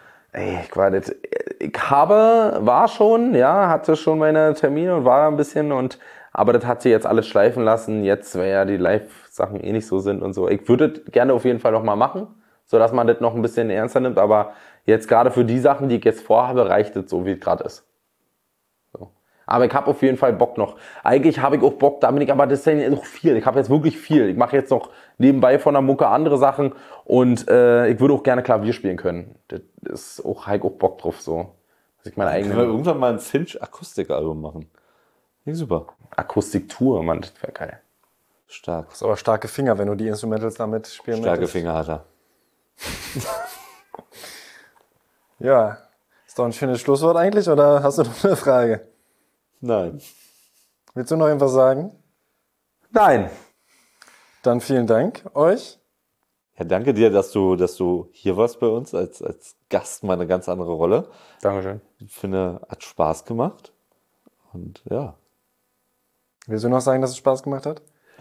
Hatte schon meine Termine und war ein bisschen aber das hat sie jetzt alles schleifen lassen. Jetzt, weil ja die Live-Sachen nicht so sind und so. Ich würde das gerne auf jeden Fall noch mal machen, sodass man das noch ein bisschen ernster nimmt, aber jetzt gerade für die Sachen, die ich jetzt vorhabe, reicht es so, wie es gerade ist. So. Aber ich habe auf jeden Fall Bock noch. Eigentlich habe ich auch Bock, aber das ist ja noch viel. Ich habe jetzt wirklich viel. Ich mache jetzt noch nebenbei von der Mucke andere Sachen und ich würde auch gerne Klavier spielen können. Das ist auch, habe ich auch Bock drauf, so. Dass ich meine eigene. Können wir irgendwann mal ein Finch-Akustikalbum machen? Super. Akustiktour, Mann, das wäre geil. Stark. Du hast aber starke Finger, wenn du die Instrumentals damit spielen Starke Finger hat er. Ja. Ist doch ein schönes Schlusswort eigentlich, oder hast du noch eine Frage? Nein. Willst du noch irgendwas sagen? Nein. Dann vielen Dank euch. Ja, danke dir, dass du hier warst bei uns als Gast, mal eine ganz andere Rolle. Dankeschön. Ich finde, hat Spaß gemacht. Und ja. Willst du noch sagen, dass es Spaß gemacht hat?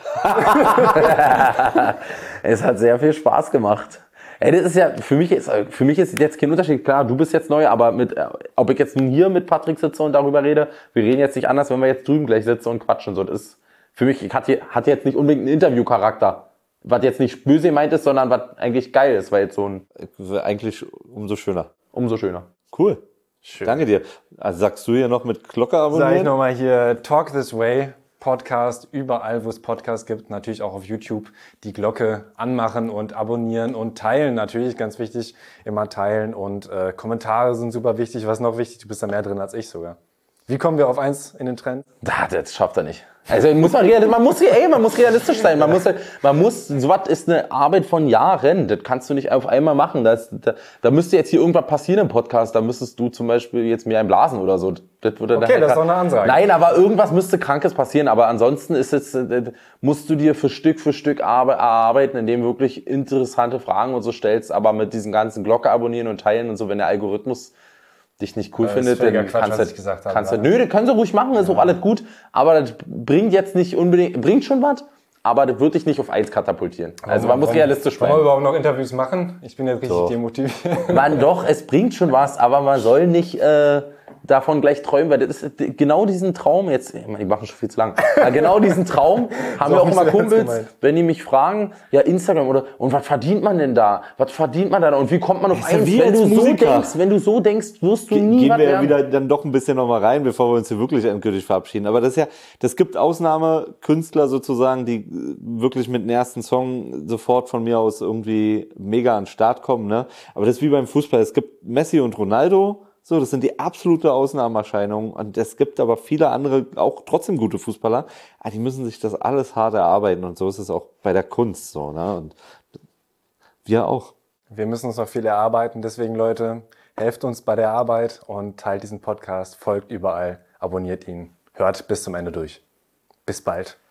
Es hat sehr viel Spaß gemacht. Ey, das ist ja, für mich ist jetzt kein Unterschied. Klar, du bist jetzt neu, aber ob ich jetzt nun hier mit Patrick sitze und darüber rede, wir reden jetzt nicht anders, wenn wir jetzt drüben gleich sitzen und quatschen. So, das ist, für mich hat jetzt nicht unbedingt einen Interviewcharakter. Was jetzt nicht böse gemeint ist, sondern was eigentlich geil ist, weil jetzt so ein... Eigentlich umso schöner. Umso schöner. Cool. Schön. Danke dir. Also sagst du hier noch mit Glocke abonnieren? Sag ich nochmal hier, Talk This Way, Podcast, überall, wo es Podcasts gibt, natürlich auch auf YouTube, die Glocke anmachen und abonnieren und teilen, natürlich, ganz wichtig, immer teilen und Kommentare sind super wichtig. Was noch wichtig, du bist da mehr drin als ich sogar. Wie kommen wir auf 1 in den Trend? Das schafft er nicht. Also man muss realistisch sein. Sowas ist eine Arbeit von Jahren. Das kannst du nicht auf einmal machen. Da müsste jetzt hier irgendwas passieren im Podcast. Da müsstest du zum Beispiel jetzt mir einblasen oder so. Das würde Okay, das ist doch eine Ansage. Nein, aber irgendwas müsste Krankes passieren. Aber ansonsten musst du dir für Stück erarbeiten, indem du wirklich interessante Fragen und so stellst. Aber mit diesen ganzen Glocke abonnieren und teilen und so, wenn der Algorithmus dich nicht cool findet, dann kannst du, nö, das können sie ruhig machen, ist auch alles gut, aber das bringt jetzt nicht unbedingt, bringt schon was, aber das wird dich nicht auf 1 katapultieren. Also man muss realistisch sein. Wollen wir überhaupt noch Interviews machen? Ich bin jetzt richtig demotiviert. Man doch, es bringt schon was, aber man soll nicht davon gleich träumen, weil das ist genau diesen Traum jetzt, die machen schon viel zu lang, aber genau diesen Traum haben wir auch immer Kumpels, wenn die mich fragen, ja Instagram oder, und was verdient man denn da? Was verdient man da? Und wie kommt man auf 1? Wenn du so denkst, wirst du nie Gehen wir ja werden. wieder dann doch ein bisschen noch mal rein, bevor wir uns hier wirklich endgültig verabschieden. Aber das gibt Ausnahmekünstler sozusagen, die wirklich mit dem ersten Song sofort von mir aus irgendwie mega an den Start kommen, ne? Aber das ist wie beim Fußball. Es gibt Messi und Ronaldo. So, das sind die absolute Ausnahmeerscheinungen. Und es gibt aber viele andere, auch trotzdem gute Fußballer, aber die müssen sich das alles hart erarbeiten. Und so ist es auch bei der Kunst so, ne? Und wir auch. Wir müssen uns noch viel erarbeiten. Deswegen, Leute, helft uns bei der Arbeit und teilt diesen Podcast, folgt überall, abonniert ihn, hört bis zum Ende durch. Bis bald.